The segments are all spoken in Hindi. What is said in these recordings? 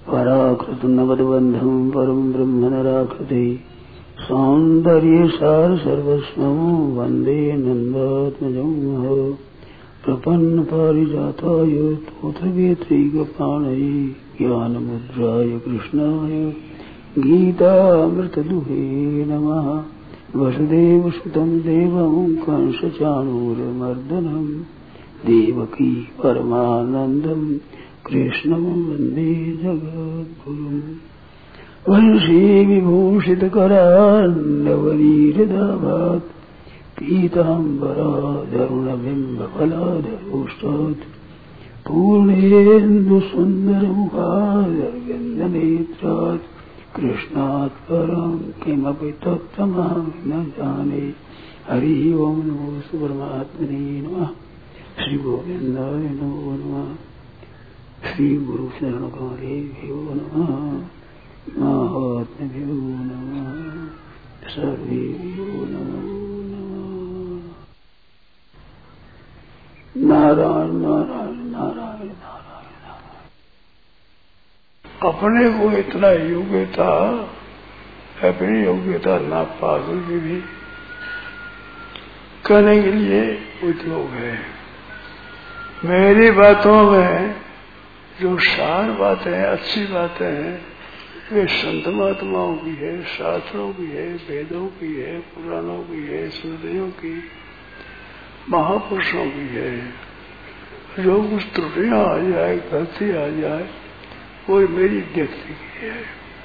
पराकृत नवद्बंधं परम ब्रह्म नराकृते सौंदर्य सार सर्वस्वं वंदे नंदात्मजं प्रपन्न पारिजाताय तोत्रवेत्रैकपाणये ज्ञानमुद्राय कृष्णाय गीतामृतदुहे नमः। वसुदेवसुतं देवं कंसचाणूरमर्दनं देवकी परमानन्दं कृष्णं वन्दे जगद्गुरुम्। वंशी विभूषितकरान्नवनीरदाभात् पीताम्बरादरुणबिम्बफलाधरोष्टात् पूर्णेन्दुसुन्दरमुखादरविन्दनेत्रात् कृष्णात् परं किमपि तत्त्वमहं न जाने। हरि ओं नमो परमात्मने नमः। श्री गोविन्दाय नमो नमः। श्री गुरु शरणकारेभ्यो नमः। महात्म्यो नमः। सर्वेभ्यो नमो नमः। नारायण नारायण नारायण नारायण नारायण। अपने को इतना योग्यता, अपनी योग्यता ना पाकर के भी करने के लिए उद्योग है। मेरी बातों में जो सार बातें हैं, अच्छी बातें हैं, वे संत महात्माओं की है, शास्त्रों की है, वेदों की है, पुराणों की है, स्मृतियों की, महापुरुषों की है। जो कुछ त्रुटियां आ जाए, गलती आ जाए, वो मेरी व्यक्ति की है।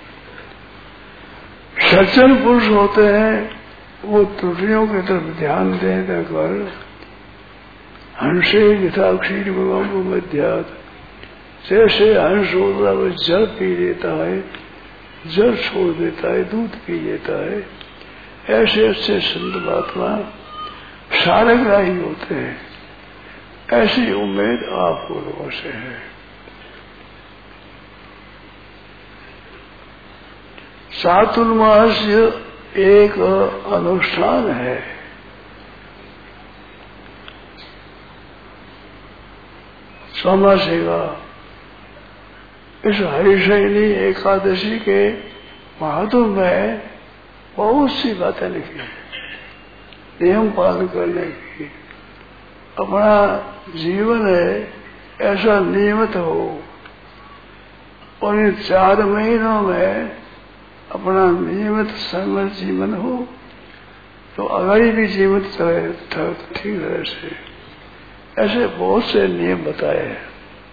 सज्जन पुरुष होते हैं, वो त्रुटियों की तरफ ध्यान देने कर हंसे यथा क्षीर भगवान मध्यात, जैसे हंस होता है वो जल पी लेता है, जल छोड़ देता है, दूध पी लेता है, ऐसे ऐसे संत महात्मा सारग्राही होते हैं। ऐसी उम्मीद आपको लोगों से है। चातुर्मास एक अनुष्ठान है। चौमासे इस हरिशयनी एकादशी के महत्व में बहुत सी बातें लिखी है। नियम पालन करने की, अपना जीवन है ऐसा नियमित हो, और इन 4 महीनों में अपना नियमित समय जीवन हो तो अगाड़ी भी जीवित रहे ठीक तरह से। ऐसे बहुत से नियम बताए हैं।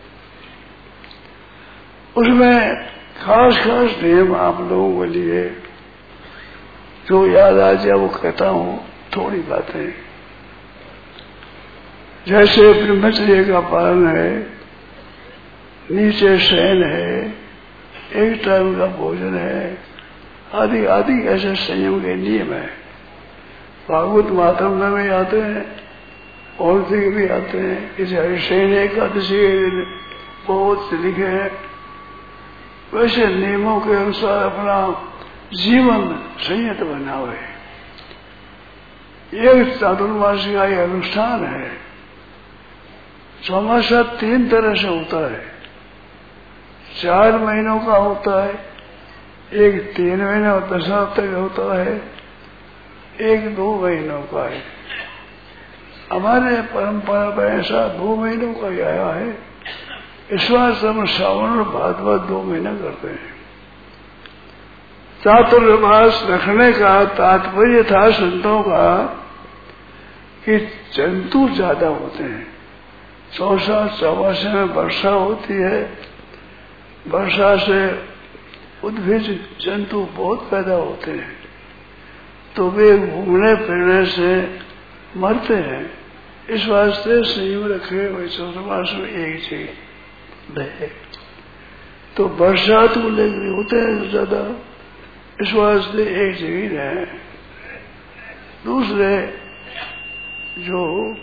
उसमें खास खास नियम आप लोगों के लिए जो याद आ जाए वो कहता हूं। थोड़ी बातें जैसे ब्रह्मचर्य का पालन है, नीचे शयन है, एक टाइम का भोजन है, आदि आदि ऐसे संयम के नियम है। भागवत मातम में आते हैं और भी आते हैं। इस हरिशयन एकादशी बहुत से लिखे हैं। वैसे नियमों के अनुसार अपना जीवन संयत बनावे। एक चातुर्मासी का यह अनुष्ठान है। चौमासा 3 तरह से होता है। 4 महीनों का होता है, एक 3 महीने और 10 हफ्ते का होता है, एक 2 महीनों का है। हमारे परंपरा में ऐसा 2 महीनों का आया है। इस बार हम श्रावण और भाद्रपद 2 महीना करते हैं। चातुर्मास रखने का तात्पर्य था संतों का कि जंतु ज्यादा होते हैं। चौमासे में वर्षा होती है, वर्षा से उद्भिज जंतु बहुत पैदा होते हैं, तो वे घूमने फिरने से मरते हैं। इस वास्ते संयम रखे हुए चतुर्मास में एक जगह रहे। तो बरसात को लेकर होते हैं ज्यादा, इस वास्ते एक जगह रहे। दूसरे जो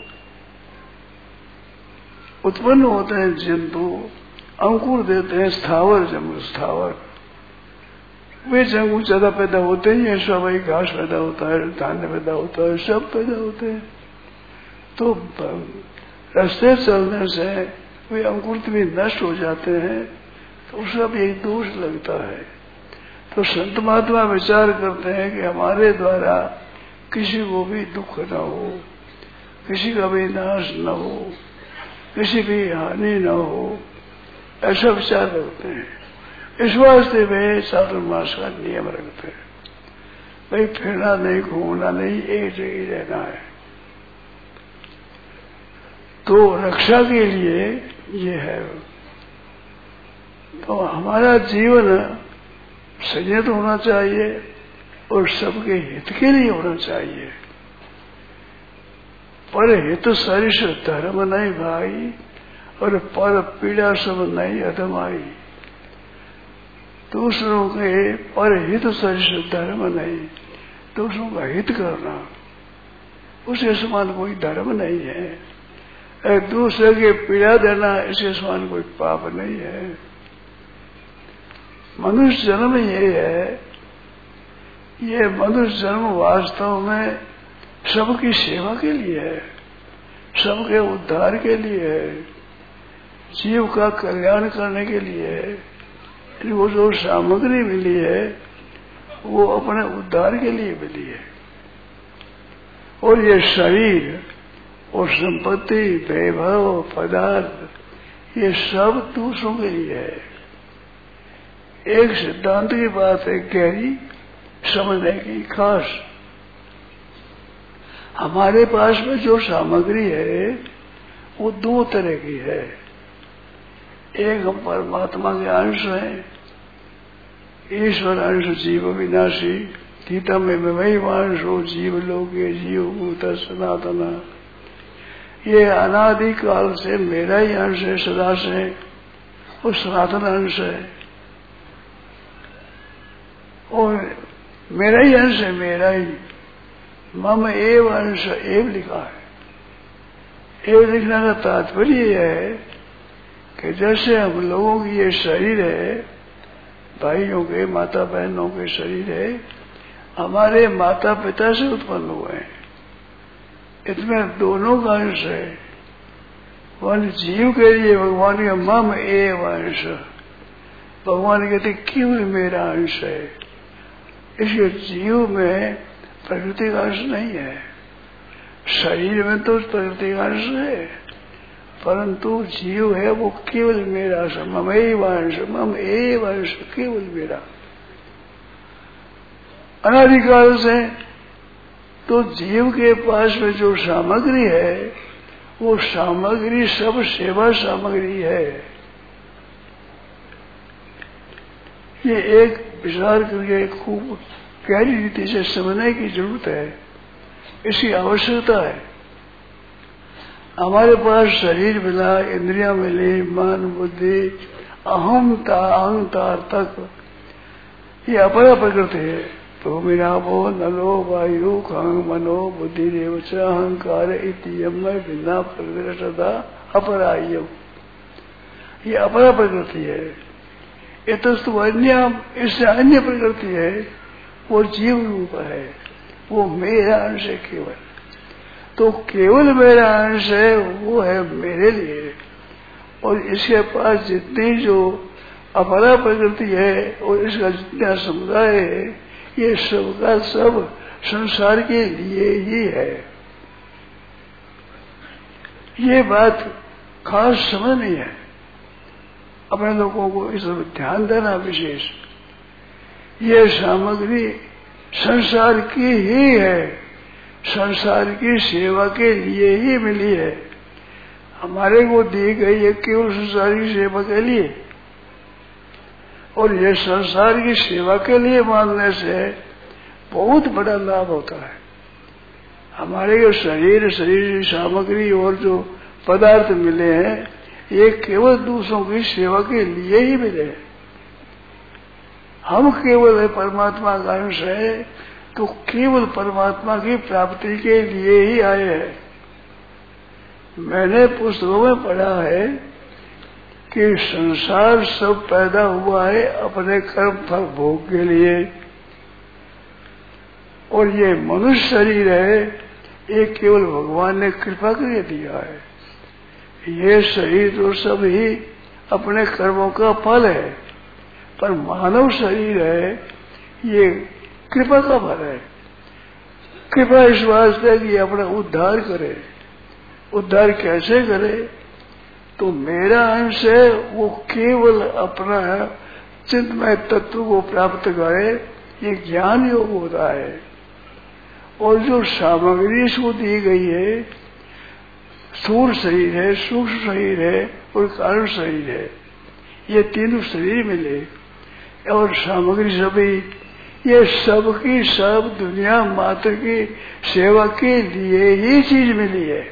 उत्पन्न होते हैं जंतु, अंकुर देते हैं, स्थावर जंगल स्थावर, वे जंगल ज्यादा पैदा होते ही है। स्वाभाविक घास पैदा होता है, धान्य पैदा होता है, सब पैदा होते हैं। तो रास्ते चलने से वे अंकुर भी नष्ट हो जाते हैं। तो तो उसका भी एक दोष लगता है। तो संत महात्मा विचार करते हैं कि हमारे द्वारा किसी को भी दुख न हो, किसी का भी नाश न हो, किसी भी हानि न हो, ऐसा विचार करते हैं। इस वास्ते वे चातुर्मास का नियम रखते हैं। भाई फिरना नहीं, घूमना नहीं, एक जगह रहना है। तो रक्षा के लिए ये है। तो हमारा जीवन संयत होना चाहिए और सबके हित के लिए होना चाहिए। पर हित सरिष धर्म नहीं भाई, और पर पीड़ा सब नहीं अधमाई। दूसरों के पर हित सरिष धर्म नहीं, दूसरों का हित करना उसके समान कोई धर्म नहीं है। दूसरे के पीड़ा देना इसके समान कोई पाप नहीं है। मनुष्य जन्म ये है, ये मनुष्य जन्म वास्तव में सबकी सेवा के लिए है, सबके उद्धार के लिए है, जीव का कल्याण करने के लिए है। वो जो सामग्री मिली है वो अपने उद्धार के लिए मिली है। और ये शरीर और संपत्ति, वैभव, पदार्थ, ये सब दूसरों के लिए है। एक सिद्धांत की बात है गहरी समझने की खास। हमारे पास में जो सामग्री है वो दो तरह की है। एक हम परमात्मा के अंश हैं, ईश्वर अंश जीव विनाशी, गीता में वही अंश हो जीव लोके जीव भूत सनातना। ये अनादि काल से मेरा ही अंश है, सदा से वो सनातन अंश है। और मेरा ही अंश है, मेरा ही। मम एव अंश एव लिखा है। एव लिखने का तात्पर्य है कि जैसे हम लोगों की ये शरीर है, भाइयों के, माता बहनों के शरीर है, हमारे माता पिता से उत्पन्न हुए हैं, इसमें दोनों का अंश है। वन जीव के लिए भगवान का मम एव अंश, भगवान कहते केवल मेरा अंश है। इसलिए जीव में प्रकृति का अंश नहीं है। शरीर में तो प्रकृति का अंश है, परंतु जीव है वो केवल मेरा अंश, मम एव अंश, मम एव अंश, केवल मेरा। अनादिकाल से तो जीव के पास में जो सामग्री है वो सामग्री सब सेवा सामग्री है। ये एक विचार करके खूब गहरी रीति से समझने की जरूरत है, इसकी आवश्यकता है। हमारे पास शरीर मिला, इंद्रियां मिली, मन बुद्धि अहंकार तक, ये अपरा प्रकृति है। तो मिनापो नलो वायु खंग मनो बुद्धि रेवच अहंकार इतियम भिन्ना प्रकृति अपरायम, ये अपरा प्रकृति है। ये तो अन्य, इससे अन्य प्रकृति है, वो जीव रूप है, वो मेरा अंश है केवल। तो केवल मेरा अंश है वो है मेरे लिए। और इसके पास जितनी जो अपरा प्रकृति है और इसका जितना समुदाय है, ये सबका सब संसार के लिए ही है। ये बात खास समझनी है, अपने लोगों को इस पर ध्यान देना विशेष। ये सामग्री संसार की ही है, संसार की सेवा के लिए ही मिली है। हमारे को दी गई है केवल संसार की सेवा के लिए, और ये संसार की सेवा के लिए मानने से बहुत बड़ा लाभ होता है। हमारे जो शरीर की सामग्री और जो पदार्थ मिले हैं, ये केवल दूसरों की सेवा के लिए ही मिले। हम केवल परमात्मा का अंश है, तो केवल परमात्मा की प्राप्ति के लिए ही आए हैं। मैंने पुस्तकों में पढ़ा है कि संसार सब पैदा हुआ है अपने कर्म फल भोग के लिए, और ये मनुष्य शरीर है, ये केवल भगवान ने कृपा करके दिया है। ये शरीर तो सब ही अपने कर्मों का फल है। पर मानव शरीर है ये कृपा का फल है। कृपा इस वास्ते कि अपना उद्धार करे। उद्धार कैसे करे? तो मेरा अंश है वो केवल अपना चिन्मय तत्व को प्राप्त करे, ये ज्ञान योग होता है। और जो सामग्री इसको दी गई है, स्थूल शरीर है, सूक्ष्म शरीर है और कारण शरीर है, ये तीनों शरीर मिले और सामग्री सभी, ये सबकी सब दुनिया मात्र की सेवा के लिए ही चीज मिली है।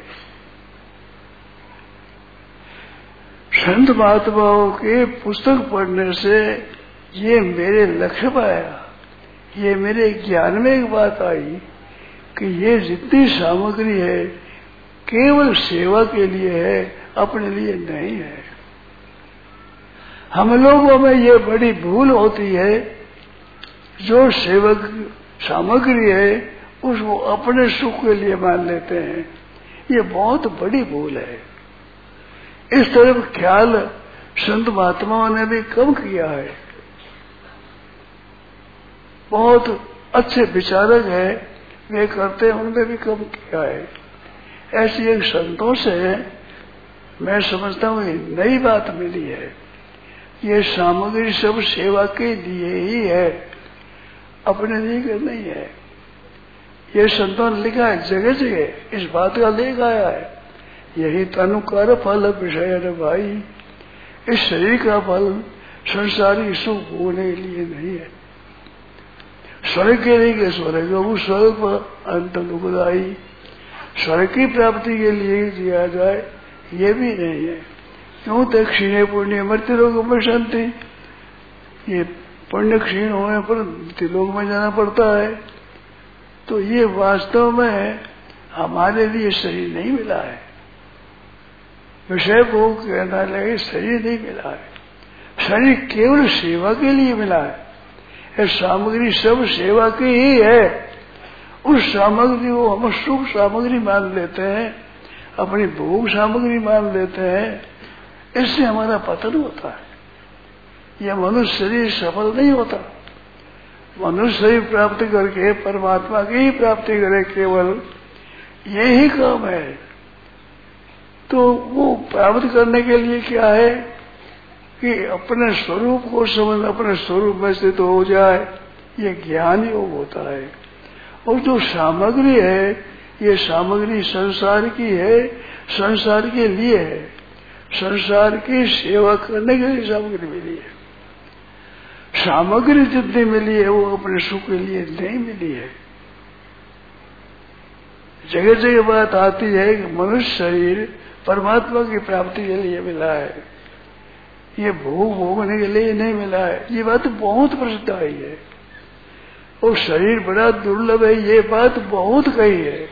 संत महात्माओं के पुस्तक पढ़ने से ये मेरे लक्ष्य पाया, ये मेरे ज्ञान में एक बात आई कि ये जितनी सामग्री है केवल सेवा के लिए है, अपने लिए नहीं है। हम लोगों में ये बड़ी भूल होती है, जो सेवक सामग्री है उसको अपने सुख के लिए मान लेते हैं। ये बहुत बड़ी भूल है। इस तरफ ख्याल संत महात्माओं ने भी कम किया है। बहुत अच्छे विचारक है, वे करते हैं, उनने भी कम किया है। ऐसी एक संतों से मैं समझता हूँ नई बात मिली है। ये सामग्री सब सेवा के लिए ही है, अपने लिए नहीं है। ये संतों ने लिखा है जगह जगह, इस बात का लेख आया है। यही तनुकार फल विषय है भाई, इस शरीर का फल संसारी सुख होने के लिए नहीं है। स्वर्ग के लिए स्वर्ग वो स्वर्ग पर अंत दुखदाई, स्वर्ग की प्राप्ति के लिए दिया जाए ये भी नहीं है। क्यों? तो क्षीण पुण्य मृत्यु लोग में शांति, ये पुण्य क्षीण होने पर मृत्यु लोग में जाना पड़ता है। तो ये वास्तव में हमारे लिए शरीर नहीं मिला है। विषय को कहना लगे शरीर नहीं मिला है, शरीर केवल सेवा के लिए मिला है। ये सामग्री सब सेवा की ही है। उस सामग्री को हम सुख सामग्री मान लेते हैं, अपनी भोग सामग्री मान लेते हैं, इससे हमारा पतन होता है। यह मनुष्य शरीर सफल नहीं होता। मनुष्य शरीर प्राप्त करके परमात्मा की ही प्राप्ति करे, केवल यही काम है। तो वो प्राप्त करने के लिए क्या है कि अपने स्वरूप को समझ, अपने स्वरूप में स्थित हो जाए, ये ज्ञान योग होता है। और जो सामग्री है, ये सामग्री संसार की है, संसार के लिए है, संसार की सेवा करने के लिए सामग्री मिली है। सामग्री जितनी मिली है वो अपने सुख के लिए नहीं मिली है। जगह जगह बात आती है कि मनुष्य शरीर परमात्मा की प्राप्ति के लिए मिला है, ये भोग भोगने के लिए नहीं मिला है। ये बात बहुत प्रसिद्ध आई है। और शरीर बड़ा दुर्लभ है, ये बात बहुत कही है।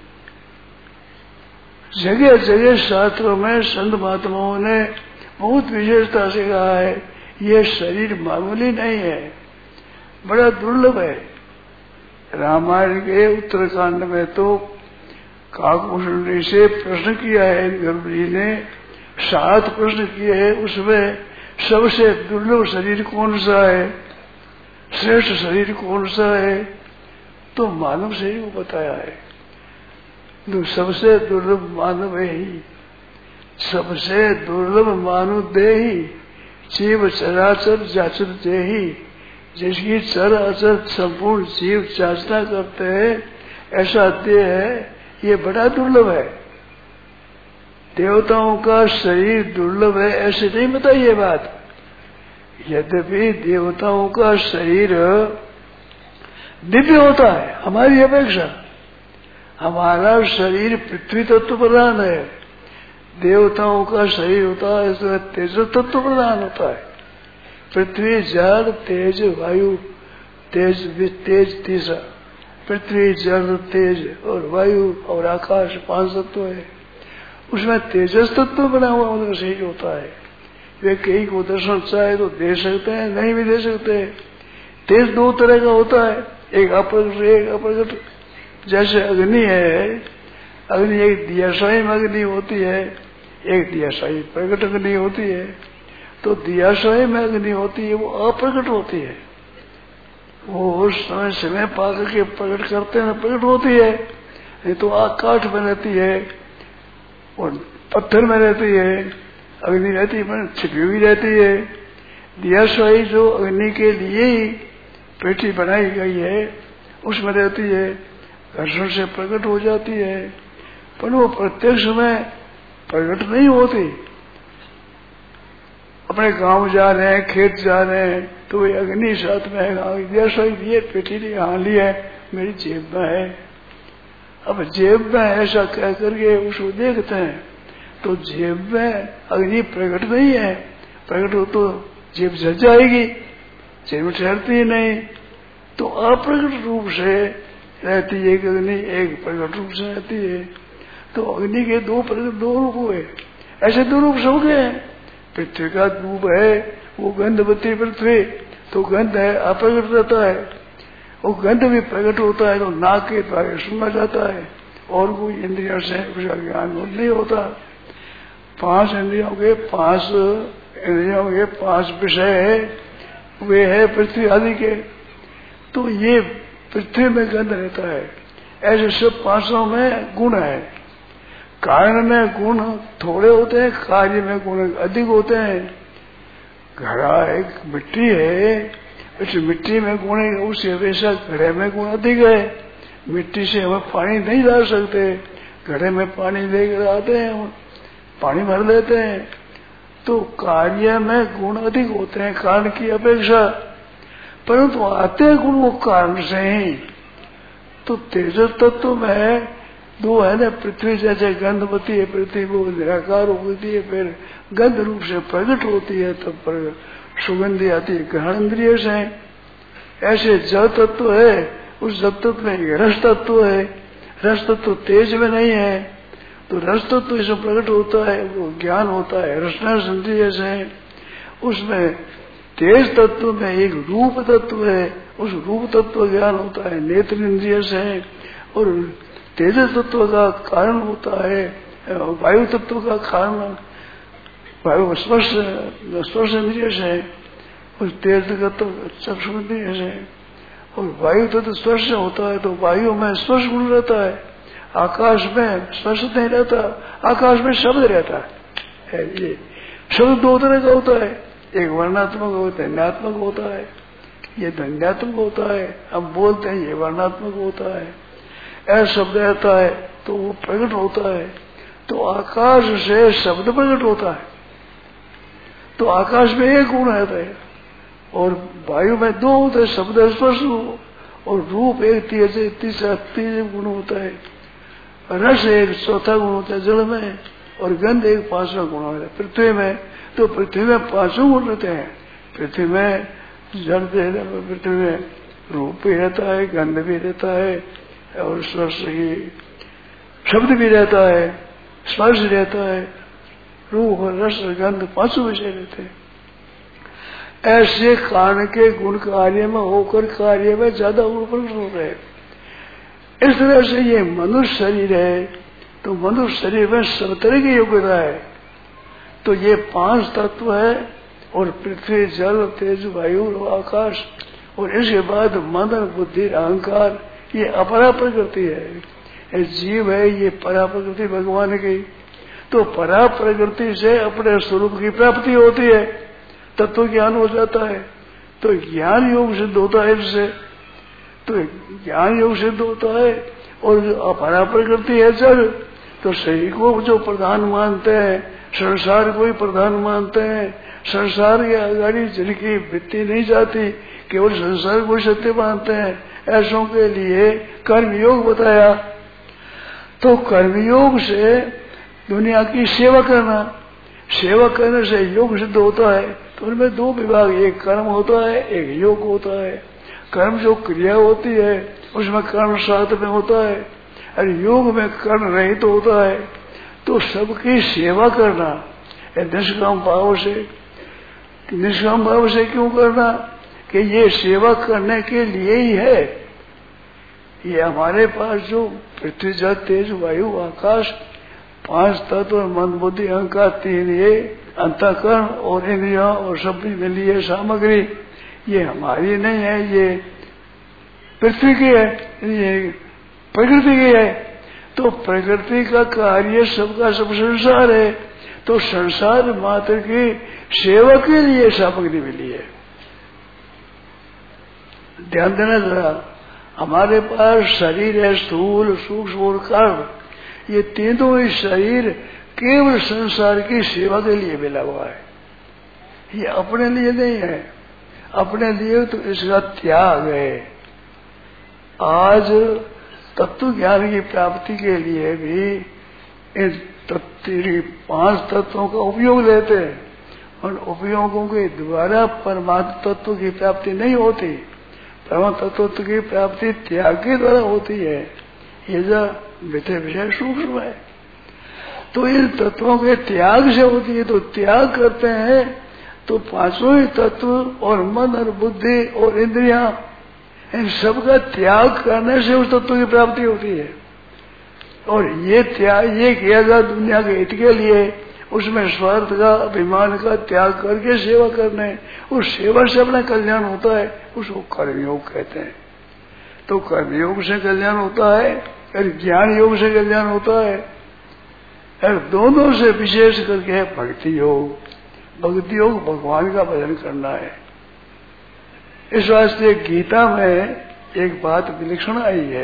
जगह जगह शास्त्रों में संत महात्माओं ने बहुत विशेषता से कहा है, ये शरीर मामूली नहीं है, बड़ा दुर्लभ है। रामायण के उत्तरकांड में तो काकभूषण से प्रश्न किया है, गर्भ जी ने 7 प्रश्न किए हैं। उसमें सबसे दुर्लभ शरीर कौन सा है, श्रेष्ठ शरीर कौन सा है, तो मानव शरीर को बताया है। तो सबसे दुर्लभ मानव है ही, सबसे दुर्लभ मानव दे ही, जीव चराचर जाचर दे ही। जिसकी चर अचर संपूर्ण जीव चाचना करते हैं, ऐसा देह है, ये बड़ा दुर्लभ है। देवताओं का शरीर दुर्लभ है ऐसे नहीं बताइए बात। यद्यपि देवताओं का शरीर दिव्य होता है हमारी अपेक्षा। हमारा शरीर पृथ्वी तत्व प्रधान है, देवताओं का शरीर होता है इसमें तेज तत्व प्रधान होता है। पृथ्वी जल तेज वायु, तेज तीसरा, पृथ्वी जल तेज और वायु और आकाश 5 तत्व है। उसमें तेजस तत्व बना हुआ उनका शरीर होता है। वे कहीं को दर्शन चाहे तो दे सकते हैं, नहीं भी दे सकते। तेज 2 तरह का होता है, एक अप्रगट एक अप्रगट। जैसे अग्नि है, अग्नि एक दियाशाही अग्नि होती है, एक दियाशाही प्रकट अग्नि होती है। तो दियाशय में अग्नि होती है वो अप्रकट होती है, वो उस समय पा करके प्रकट करते हैं प्रकट होती है, नहीं तो आकाश में रहती है और पत्थर में रहती है, अग्नि रहती है छिपी हुई रहती है। दियाशय जो अग्नि के लिए ही पेटी बनाई गई है उसमें रहती है, घर्षण से प्रकट हो जाती है, पर वो प्रत्यक्ष में प्रकट नहीं होती। अपने गांव जा रहे हैं, खेत जा रहे हैं, तो ये अग्नि साथ में है, जैसा ये पेटी यहाँ ली है मेरी जेब में है, अब जेब में ऐसा कह करके उसको देखते हैं तो जेब में अग्नि प्रकट नहीं है, प्रकट हो तो जेब जल जाएगी, जेब में ठहरती ही नहीं, तो अप्रकट रूप से रहती है अग्नि, एक प्रकट रूप से रहती है। तो अग्नि के दो प्रकट दो रूप हुए, ऐसे दो रूप हो गए। पृथ्वी का रूप है वो गंधवती पृथ्वी, तो गंध है अप्रकट रहता है, वो गंध भी प्रकट होता है तो नाक के द्वारा सुना जाता है और कोई इंद्रियों से उसका ज्ञान नहीं होता। पांच इंद्रियों के पांच विषय है, वे है पृथ्वी आदि के, तो ये पृथ्वी में गंध रहता है। ऐसे सब पांचों में गुण है, कारण में गुण थोड़े होते हैं, कार्य में गुण अधिक होते हैं। घड़ा एक मिट्टी है, इस मिट्टी में गुण है, उसे वैसा घड़े में गुण अधिक है। मिट्टी से हम पानी नहीं डाल सकते, घड़े में पानी लेकर आते हैं, पानी भर देते हैं, तो कार्य में गुण अधिक होते हैं कारण की अपेक्षा, परंतु आते हैं गुण वो कारण से ही। तो तेज तत्व में दो है ना, पृथ्वी जैसे गंधवती है पृथ्वी, वो निराकार होती है, फिर गंध रूप से प्रकट होती है, तब पर सुगंधी आती है ग्रहण इंद्रिय से। ऐसे जल तत्व है, उस जल तत्व में रस तत्व है, रस तत्व तेज में नहीं है, तो रस तत्व इसमें प्रकट होता है, वो ज्ञान होता है रसना इंद्रिय से। उसमें तेज तत्व में एक रूप तत्व है, उस रूप तत्व ज्ञान होता है नेत्र इंद्रिय से, और तेज तत्व का कारण होता है वायु तत्व का कारण, वायु स्पर्श इंद्रिय से, उस तेज तत्व चक्षु इंद्रिय से, और वायु तत्व स्पर्श होता है तो वायु में स्पर्श गुण रहता है, आकाश में स्पर्श नहीं रहता, आकाश में शब्द रहता है। ये शब्द दो तरह का होता है, एक वर्णात्मक होता है, ध्वन्यात्मक होता है, ये ध्वन्यात्मक होता है, हम बोलते हैं ये वर्णात्मक होता है। ऐसा शब्द रहता है तो वो प्रकट होता है, तो आकाश से शब्द प्रकट होता है, तो आकाश में एक गुण रहता है, और वायु में दो होते हैं, शब्द स्पर्श और रूप एक तीसरा गुण होता है, रस एक चौथा गुण होता है जल में, और गंध एक पांचवा गुण होता है पृथ्वी में। तो पृथ्वी में पांचों गुण रहते हैं, पृथ्वी में जल, पृथ्वी में रूप भी रहता है, गंध भी रहता है, और स्पर्श शब्द भी रहता है, स्पर्श रहता है, रूप रस गंध पांचों विषय रहते हैं। ऐसे कारण के गुण कार्य में होकर कार्य में ज्यादा प्रकट हो रहे। इस तरह से ये मनुष्य शरीर है, तो मनुष्य शरीर में सब तरह की योग्यता है, तो ये पांच तत्व है, और पृथ्वी जल तेज वायु और आकाश, और इसके बाद मन बुद्धि अहंकार, ये अपरा प्रकृति है। ये जीव है, ये परा प्रकृति भगवान की, तो परा प्रकृति से अपने स्वरूप की प्राप्ति होती है, तत्व ज्ञान हो जाता है, तो ज्ञान योग सिद्ध होता है इससे, तो ज्ञान योग सिद्ध होता है। और जो अपरा प्रकृति है जड़, तो शरीर को जो प्रधान मानते हैं, संसार को ही प्रधान मानते हैं, संसार के आगाड़ी जिनकी वृत्ति नहीं जाती, केवल संसार को सत्य मानते हैं, ऐसों के लिए कर्मयोग बताया। तो कर्मयोग से दुनिया की सेवा करना, सेवा करने से योग सिद्ध होता है। तो उनमें दो विभाग, एक कर्म होता है, एक योग होता है। कर्म जो क्रिया होती है उसमें कर्म साथ में होता है, और योग में कर्म रहित तो होता है। तो सबकी सेवा करना निष्काम भाव से, निष्काम भाव से क्यों करना, कि ये सेवा करने के लिए ही है। ये हमारे पास जो पृथ्वी जल तेज वायु आकाश पांच तत्व और मन बुद्धि अहंकार तीन, ये अंतःकरण और इंद्रियों और सब मिली है सामग्री, ये हमारी नहीं है, ये पृथ्वी की है, ये प्रकृति की है। तो प्रकृति का कार्य सबका सब संसार है, तो संसार मात्र की सेवा के लिए सामग्री मिली है। ध्यान देना जरा, हमारे पास शरीर है, स्थूल सूक्ष्म और कारण, ये तीनों ही शरीर केवल संसार की सेवा के लिए मिला हुआ है, ये अपने लिए नहीं है। अपने लिए तो इसका त्याग है। आज तत्व ज्ञान की प्राप्ति के लिए भी इन 5 तत्वों का उपयोग लेते हैं, और उपयोगों के द्वारा परमात्मा तत्व की प्राप्ति नहीं होती। परमात्मा तत्व की प्राप्ति त्याग के द्वारा होती है। ये जो विषय सूक्ष्म है, तो इन तत्वों के त्याग से होती है। तो त्याग करते हैं तो पांचों ही तत्व और मन और बुद्धि और इंद्रियां, इन सब का त्याग करने से उस तत्व की प्राप्ति होती है। और ये त्याग ये किया जाए दुनिया के हित के लिए, उसमें स्वार्थ का अभिमान का त्याग करके सेवा करने, उस सेवा से अपना कल्याण होता है, उसको कर्मयोग कहते हैं। तो कर्मयोग से कल्याण होता है और ज्ञान योग से कल्याण होता है, और दोनों से विशेष करके है भक्ति योग। भक्ति योग भगवान का भजन करना है। इस वास्ते गीता में एक बात विलक्षण आई है।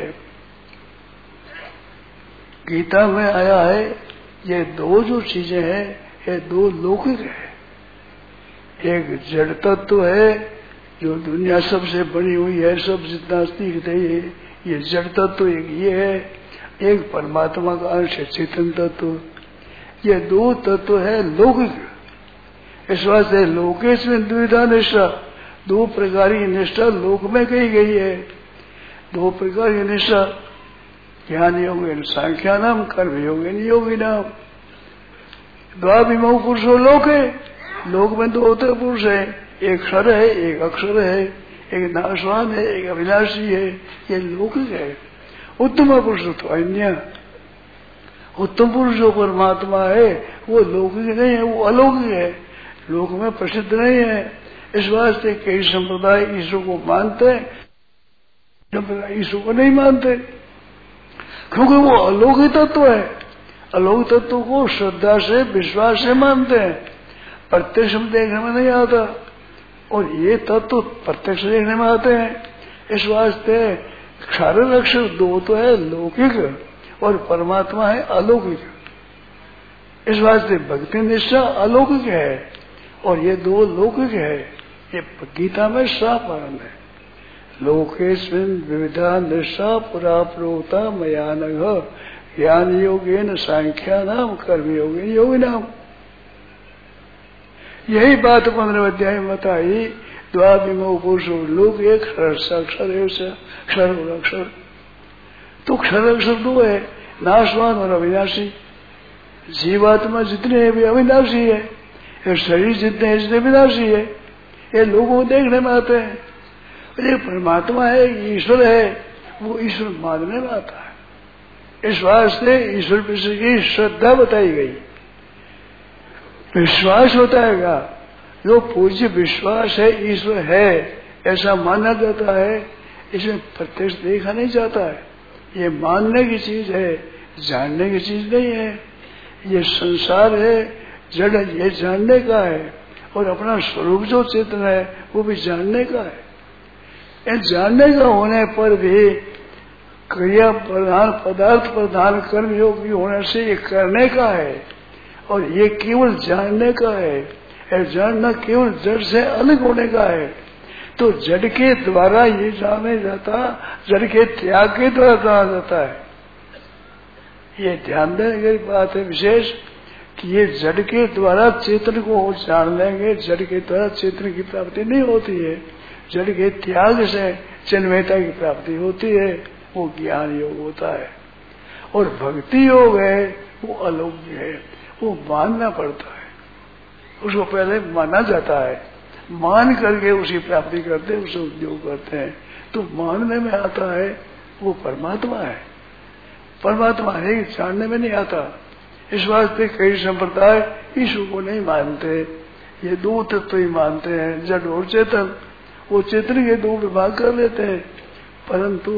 गीता में आया है, ये दो जो चीजें हैं ये दो लौकिक है। एक जड़ तत्व है जो दुनिया सबसे बनी हुई है, सब जितना दिखते है ये जड़ तत्व एक ये है, एक परमात्मा का अंश चेतन तत्व। ये दो तत्व है लौकिक। इस वास्ते लोकेश में द्विधा निष्ठा, 2 प्रकार की निष्ठा लोक में कही गई है। 2 प्रकार की निष्ठा, ज्ञान योग सांख्या नाम, कर्म योग योगी नाम। द्वाभिमो पुरुषो लोक है, लोक में 2 होते पुरुष है, एक क्षर है एक अक्षर है, एक नाशवान है एक अविनाशी है, ये लौकिक है। उत्तम पुरुष तो अन्य, उत्तम पुरुष जो परमात्मा है वो लौकिक नहीं है, वो अलौकिक है, लोक में प्रसिद्ध नहीं है। इस वास्ते कई संप्रदाय ईश्वर को मानते हैं, संप्रदाय ईश्वर को नहीं मानते, क्योंकि वो अलौकिक तत्व है। अलौकिक तत्व को श्रद्धा से विश्वास से मानते हैं, प्रत्यक्ष में देखने में नहीं आता, और ये तत्व प्रत्यक्ष देखने में आते हैं। इस वास्ते क्षर अक्षर 2 तो है लौकिक और परमात्मा है अलौकिक। इस वास्ते भक्ति निष्ठा अलौकिक है और ये 2 लौकिक है। ये गीता में साफ आनंद है। लोकेस्मिन् विविधा निष्ठा पुरा प्रोक्ता मया नघ, ज्ञान योगेन सांख्या नाम, कर्म योगेन योगी नाम। यही बात 15वें अध्याय में बताई। द्वाभिमो पुरुषो लोक, एक क्षर और अक्षर। तो क्षर अक्षर 2 है, नाशवान और अविनाशी। जीवात्मा जितने हैं वे अविनाशी है, ये शरीर जितने हैं जितने विनाशी है। ये लोगों को देखने में आते हैं। ये परमात्मा है, ईश्वर है, वो ईश्वर मानने में आता है। इस वास्ते ईश्वर विषय की श्रद्धा बताई गई, विश्वास बताएगा। जो पूज्य विश्वास है ईश्वर है ऐसा माना जाता है, इसमें प्रत्यक्ष देखा नहीं जाता है। ये मानने की चीज है, जानने की चीज नहीं है। ये संसार है, जड़ ये जानने का है, और अपना स्वरूप जो चेतन है वो भी जानने का है। ये जानने का होने पर भी क्रिया प्रधान पदार्थ प्रधान कर्म योग भी होने से ये करने का है, और ये केवल जानने का है। ये जानना केवल जड़ से अलग होने का है। तो जड़ के द्वारा ये जाने जाता, जड़ के त्याग के द्वारा जाना जाता है। ये ध्यान देने की बात है विशेष कि ये जड़ के द्वारा चेतन को जान लेंगे, जड़ के द्वारा चेतन की प्राप्ति नहीं होती है। जड़ के त्याग से चिन्मयता की प्राप्ति होती है, वो ज्ञान योग होता है। और भक्ति योग है वो अलौकिक है, वो मानना पड़ता है, उसको पहले माना जाता है, मान करके उसी प्राप्ति करते हैं, उसे उद्योग करते हैं। तो मानने में आता है वो परमात्मा है, परमात्मा है, जानने में नहीं आता। इस वास्ते कई संप्रदाय ईश्वर को नहीं मानते, ये दो तत्व ही मानते हैं, जड़ और चेतन। वो चेतन के दो विभाग कर लेते हैं, परंतु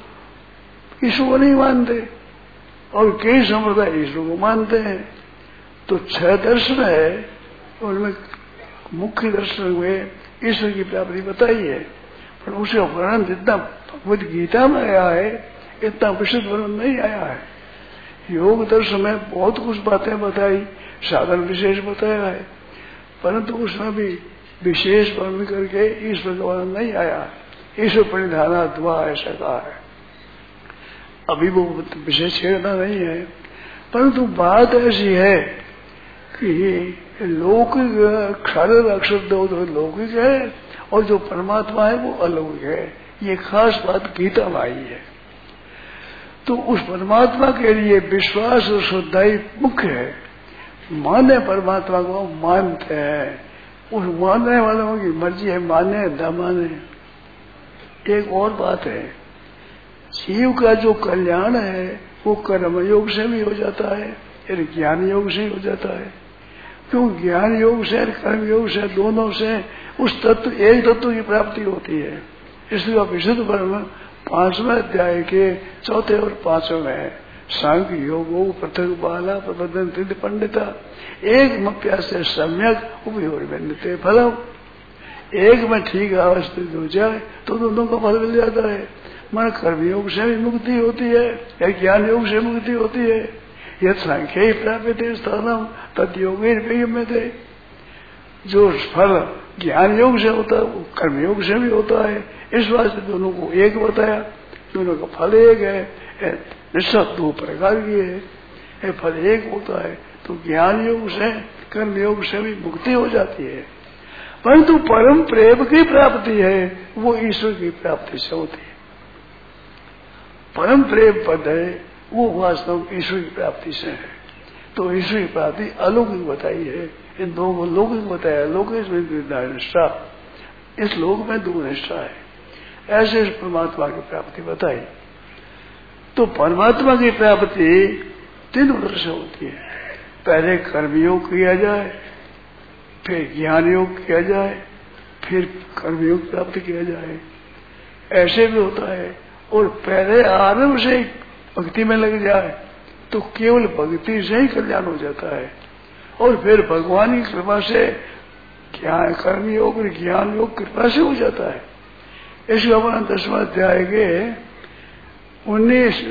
ईश्वर को नहीं मानते। और कई संप्रदाय ईश्वर को मानते हैं। तो 6 दर्शन है, उनमें मुख्य दर्शन में ईश्वर की प्राप्ति बताई है, पर उसे वर्णन जितना भगवद गीता में आया है इतना विशुद्ध वर्णन नहीं आया है। योग दर्शन में बहुत कुछ बातें बताई, साधन विशेष बताया है, परंतु उसमें भी विशेष वर्णन करके ईश्वर का वर्णन नहीं आया। ईश्वर परिधाना द्वा ऐसा कहा है, अभी वो विशेष छेड़ना नहीं है। परंतु बात ऐसी है कि लौकिक क्षर अक्षर दो लौकिक है और जो परमात्मा है वो अलौकिक है। ये खास बात गीता में आई है। तो उस परमात्मा के लिए विश्वास और श्रद्धा ही मुख्य है। माने परमात्मा को मानते हैं, उस मानने वालों की मर्जी है माने न माने। एक और बात है, जीव का जो कल्याण है वो कर्म योग से भी हो जाता है, यानी ज्ञान योग से हो जाता है। क्यों? ज्ञान योग से कर्म योग से दोनों से उस तत्व एक तत्व की प्राप्ति होती है। इसलिए विशुद्ध ब्रह्म 5वें अध्याय के 4थे और 5वें में सांख्य योग पृथक बाला प्रबंधन सिद्ध पंडिता एक मप्यास से सम्यक उपयोग फलम। एक में ठीक अवस्थित हो जाए तो दोनों का फल मिल जाता है। मन कर्मयोग से भी मुक्ति होती है या ज्ञान योग से मुक्ति होती है। यह सांख्य ही प्राप्त है स्थानम तद योग में थे। जो फल ज्ञान योग से होता है वो कर्मयोग से भी होता है। इस वास्ते दोनों को एक बताया, दोनों का फल एक है। निष्ठा 2 प्रकार की है, फल एक होता है। तो ज्ञान योग से कर्म योग से भी मुक्ति हो जाती है, परंतु परम प्रेम की प्राप्ति है वो ईश्वर की प्राप्ति से होती है। परम प्रेम पद है वो वास्तव ईश्वर की प्राप्ति से है। तो ईश्वर की प्राप्ति अलौकिक बताई है, इन दो को लौकिक बताया। लौकिक में निष्ठा, इस लोक में 2 निष्ठा है। ऐसे परमात्मा की प्राप्ति बताई। तो परमात्मा की प्राप्ति 3 उधर से होती है। पहले कर्मयोग किया जाए, फिर ज्ञान योग किया जाए, फिर कर्मयोग प्राप्त किया जाए। ऐसे भी होता है। और पहले आरंभ से भक्ति में लग जाए तो केवल भक्ति से ही कल्याण हो जाता है। और फिर भगवान की कृपा से ज्ञान कर्म योग और ज्ञान योग कृपा से हो जाता है। इसको अपना 10वां अध्याय के 19,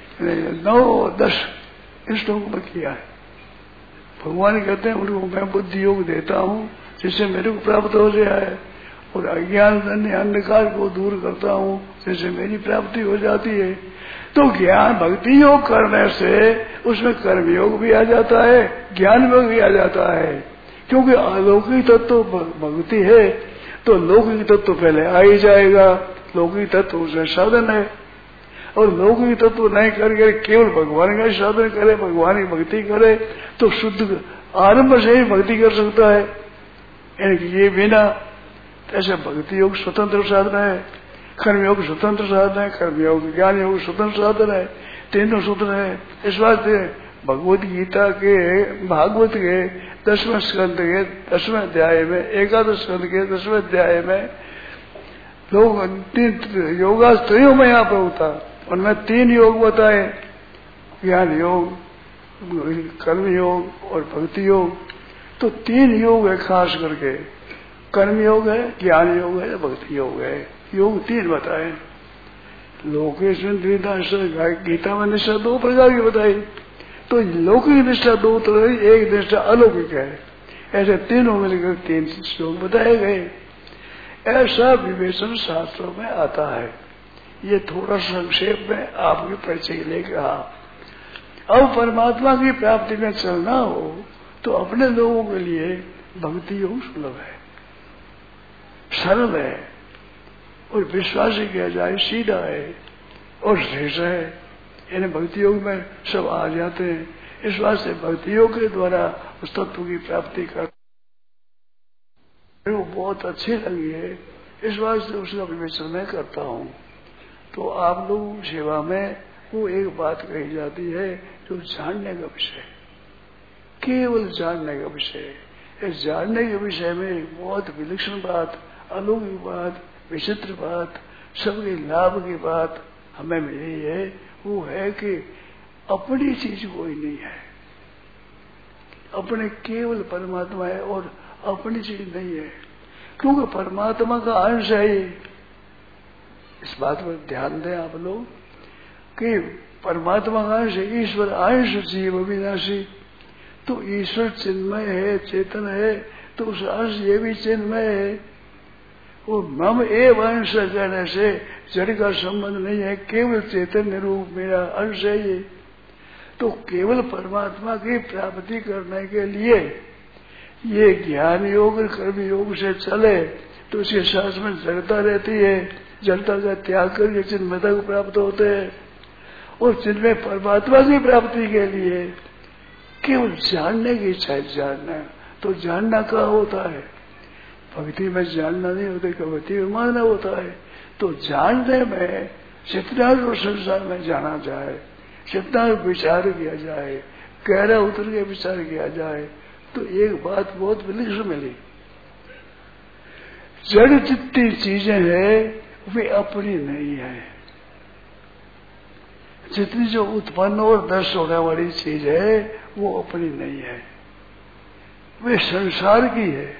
9, 10 श्लोक में किया है। भगवान कहते हैं उनको मैं बुद्धि योग देता हूँ जिससे मेरे को प्राप्त हो जाए, और अज्ञान अंधकार को दूर करता हूँ जिससे मेरी प्राप्ति हो जाती है। तो ज्ञान भक्ति योग करने से उसमें कर्म योग भी आ जाता है, ज्ञान योग भी आ जाता है। क्योंकि अलौकिक तत्व भक्ति है तो लौकिक तत्व पहले आ ही जाएगा। लौकिक तत्व उसमें साधन है, और लौकिक तत्व नहीं करके केवल भगवान का साधन करे, भगवान की भक्ति करे तो शुद्ध आरंभ से ही भक्ति कर सकता है। यानी ये बिना ऐसे भक्ति योग स्वतंत्र साधन है, कर्मयोग स्वतंत्र साधन है, कर्मयोग ज्ञान योग स्वतंत्र साधन है। तीनों सूत्र है। इस बात भगवत गीता के भागवत के 10वें स्कंद के 10वें अध्याय में, एकादश स्कंद के 10वें अध्याय में लोग 3 योगास्त्रियों में यहाँ पर होता, उनमें 3 योग बताए, ज्ञान योग, कर्म योग और भक्ति योग। तो 3 योग है खास करके, कर्म योग है, ज्ञान योग है, भक्ति योग है। योग 3 बताए। लोकेश गीता में निष्ठा 2 प्रकार की बताई। तो लौकिक निष्ठा 2 तरह, एक निष्ठा अलौकिक है। ऐसे तीनों मिलकर 3 श्लोक बताए गए। ऐसा विवेचन शास्त्रों में आता है। ये थोड़ा संक्षेप में आपके परिचय के लिए कहा। अब परमात्मा की प्राप्ति में चलना हो तो अपने लोगों के लिए भक्ति योग सुलभ है, सरल है, और विश्वास ही किया जाए सीधा है और श्रेष्ठ है। यानी भक्ति योग में सब आ जाते हैं। इस वास्ते भक्ति योग के द्वारा उस तत्व की प्राप्ति कर वो बहुत अच्छी लगी है। इस वास्ते उसका विवेचन मैं करता हूँ। तो आप लोगों की सेवा में वो एक बात कही जाती है जो जानने का विषय। केवल जानने का विषय है। इस जानने के विषय में बहुत विलक्षण बात, अलौकिक बात, विचित्र बात, सबके लाभ की बात हमें मिली है। वो है कि अपनी चीज कोई नहीं है, अपने केवल परमात्मा है और अपनी चीज नहीं है, क्योंकि परमात्मा का अंश है ये। इस बात पर ध्यान दें आप लोग कि परमात्मा का अंश है, ईश्वर अंश जीव अविनाशी। तो ईश्वर चिन्मय है, चेतन है, तो उस अंश ये भी चिन्मय है। और मम एव अंश कहने से जड़ का संबंध नहीं है, केवल चैतन्य रूप मेरा अंश है ये। तो केवल परमात्मा की प्राप्ति करने के लिए ये ज्ञान योग और कर्म योग से चले तो इसके साथ में जड़ता रहती है, जड़ता का त्याग करके चिन्मयता को प्राप्त होते हैं। और चिन्मय परमात्मा की प्राप्ति के लिए केवल जानने की इच्छा है, जानना। तो जानना क्या होता है? भक्ति में जानना नहीं होता, भक्ति में मानना होता है। तो जानने में जितना जो संसार में जाना जाए, जितना विचार किया जाए, गहरा उतर के विचार किया जाए, तो एक बात बहुत विलक्षण मिली। जड़ जितनी चीजें हैं वे अपनी नहीं है। जितनी जो उत्पन्न और नष्ट होने वाली चीज है वो अपनी नहीं है, वे संसार की है।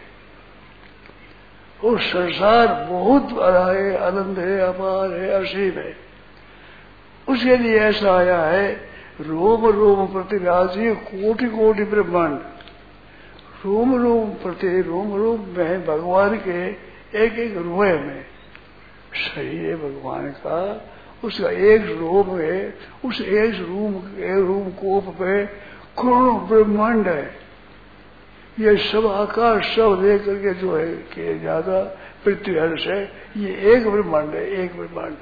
और संसार बहुत बड़ा है, आनंद है, अपार है, असीम है। उसके लिए ऐसा आया है, रोम रोम प्रतिराजी कोटि कोटि ब्रह्मांड। रोम रोम प्रति रोम रोम में भगवान के एक एक रोए में शरीर है भगवान का, उसका एक रोम है, उस एक रूम कोप पे करोड़ों ब्रह्मांड है। ये सब आकाश सब देख करके जो है कि ज्यादा पृथ्वी हर्ष है, ये एक ब्रह्मांड है, एक ब्रह्मांड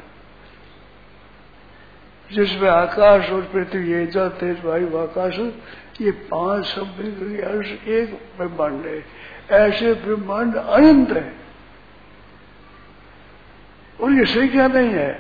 जिसमें आकाश और पृथ्वी ये जल तेज वायु आकाश ये पांच सब मिलकर हर्ष एक ब्रह्मांड है। ऐसे ब्रह्मांड अनंत है और ये संख्या नहीं है।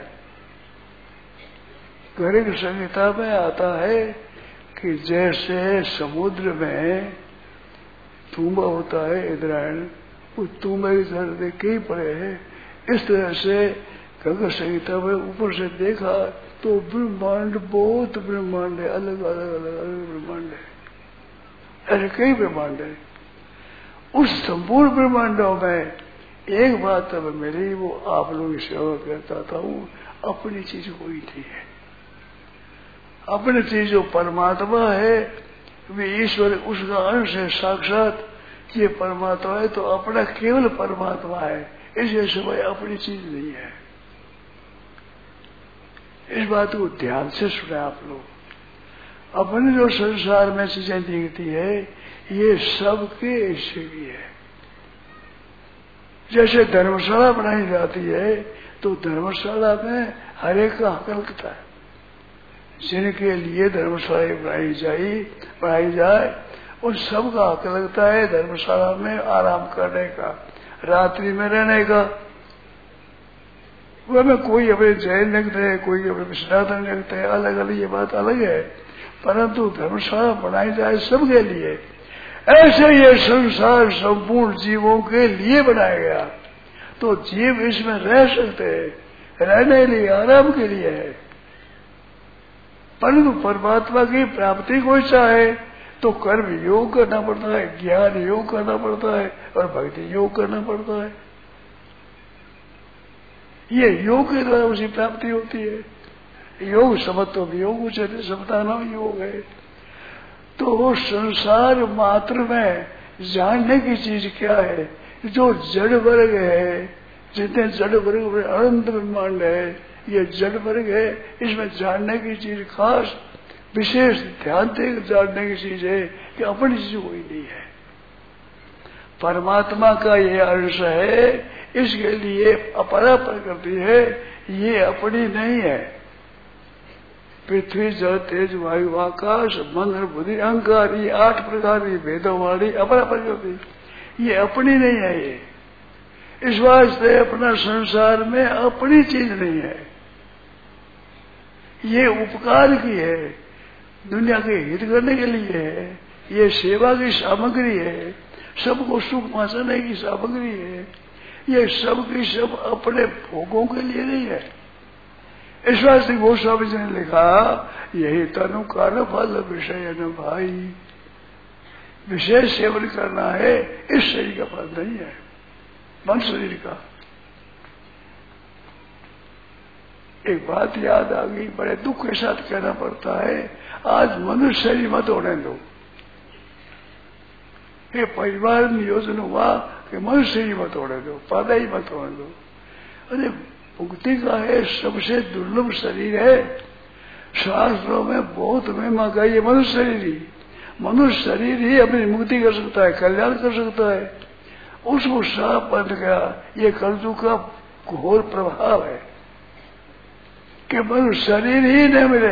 गणित संहिता में आता है कि जैसे समुद्र में तुम्बा होता है इंद्रायण, उस तुम्बे की तरह कई पड़े हैं, इस तरह से गंगा संहिता में ऊपर से देखा तो ब्रह्मांड बहुत ब्रह्मांड है, अलग अलग अलग अलग ब्रह्मांड है, ऐसे कई ब्रह्मांड है। उस संपूर्ण ब्रह्मांडों में एक बात अब मेरी वो आप लोगों की सेवा करता हूँ, अपनी चीज कोई नहीं है। अपनी चीज जो परमात्मा है वे ईश्वर उसका अंश है साक्षात। ये परमात्मा है तो अपना केवल परमात्मा है, इसलिए समय अपनी चीज नहीं है। इस बात को ध्यान से सुने आप लोग। अपने जो संसार में चीजें दिखती है ये सबके ऐसे भी है। जैसे धर्मशाला बनाई जाती है तो धर्मशाला में हर एक का हक लगता है। जिनके लिए धर्मशाला बनाई जाए उन सब का हक लगता है धर्मशाला में आराम करने का, रात्रि में रहने का। वह में कोई अपने जैन लगते हैं, कोई अपने विश्वनाथन लगते हैं, अलग अलग ये बात अलग है, परंतु धर्मशाला बनाई जाए सबके लिए। ऐसे ये संसार संपूर्ण जीवों के लिए बनाया गया, तो जीव इसमें रह सकते हैं, रहने के लिए आराम के लिए है। परंतु परमात्मा की प्राप्ति को चाहे तो कर्म योग करना पड़ता है, ज्ञान योग करना पड़ता है और भक्ति योग करना पड़ता है। ये योग के द्वारा उसी प्राप्ति होती है। योग समत्व योग उच्चते समता नाम योग है। तो संसार मात्र में जानने की चीज क्या है? जो जड़ वर्ग है, जितने जड़ वर्ग में अनंत ब्रह्मांड है, ये जड़ वर्ग है, इसमें जानने की चीज खास विशेष ध्यान देकर जानने की चीज है कि अपनी चीज कोई नहीं है, परमात्मा का ये अंश है, इसके लिए अपरा प्रकृति है, ये अपनी नहीं है। पृथ्वी जल तेज वायु आकाश मन और बुद्धि अहंकार ये 8 प्रकार की भेदों वाली अपरा प्रकृति ये अपनी नहीं है। ये इस वास्ते अपना संसार में अपनी चीज नहीं है, ये उपकार की है, दुनिया के हित करने के लिए है, ये सेवा की सामग्री है, सबको सुख पहुंचाने की सामग्री है। ये सब की सब अपने भोगों के लिए नहीं है। इस वास्ते गोस्वामी जी ने लिखा, यही तनु का न फल विषय न भाई। विशेष सेवन करना है, इस शरीर का फल नहीं है, मन शरीर का। एक बात याद आ गई, बड़े दुख के साथ कहना पड़ता है, आज मनुष्य शरीर मत होने दो। ये परिवार नियोजन हुआ कि मनुष्य शरीर मत होने दो, पैदा ही मत होने दो। अरे मुक्ति का है सबसे दुर्लभ शरीर है, शास्त्रों में बहुत महिमा का ये मनुष्य शरीर ही। मनुष्य शरीर ही अपनी मुक्ति कर सकता है, कल्याण कर सकता है। उसको साफ बन गया, ये कलयुग का घोर प्रभाव है कि मनुष्य शरीर ही न मिले,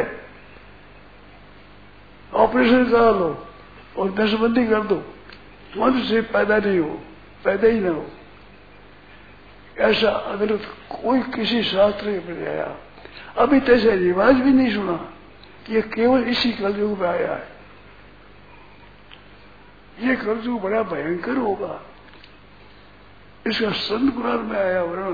ऑपरेशन करा लो और नसबंदी कर दो, मनुष्य पैदा नहीं हो, पैदा ही न हो। ऐसा अगर कोई किसी शास्त्र में आया, अभी तैसे रिवाज भी नहीं सुना। ये केवल इसी कलयुग में आया है। ये कलयुग बड़ा भयंकर होगा, इसका संत कुरान में आया वर्णन।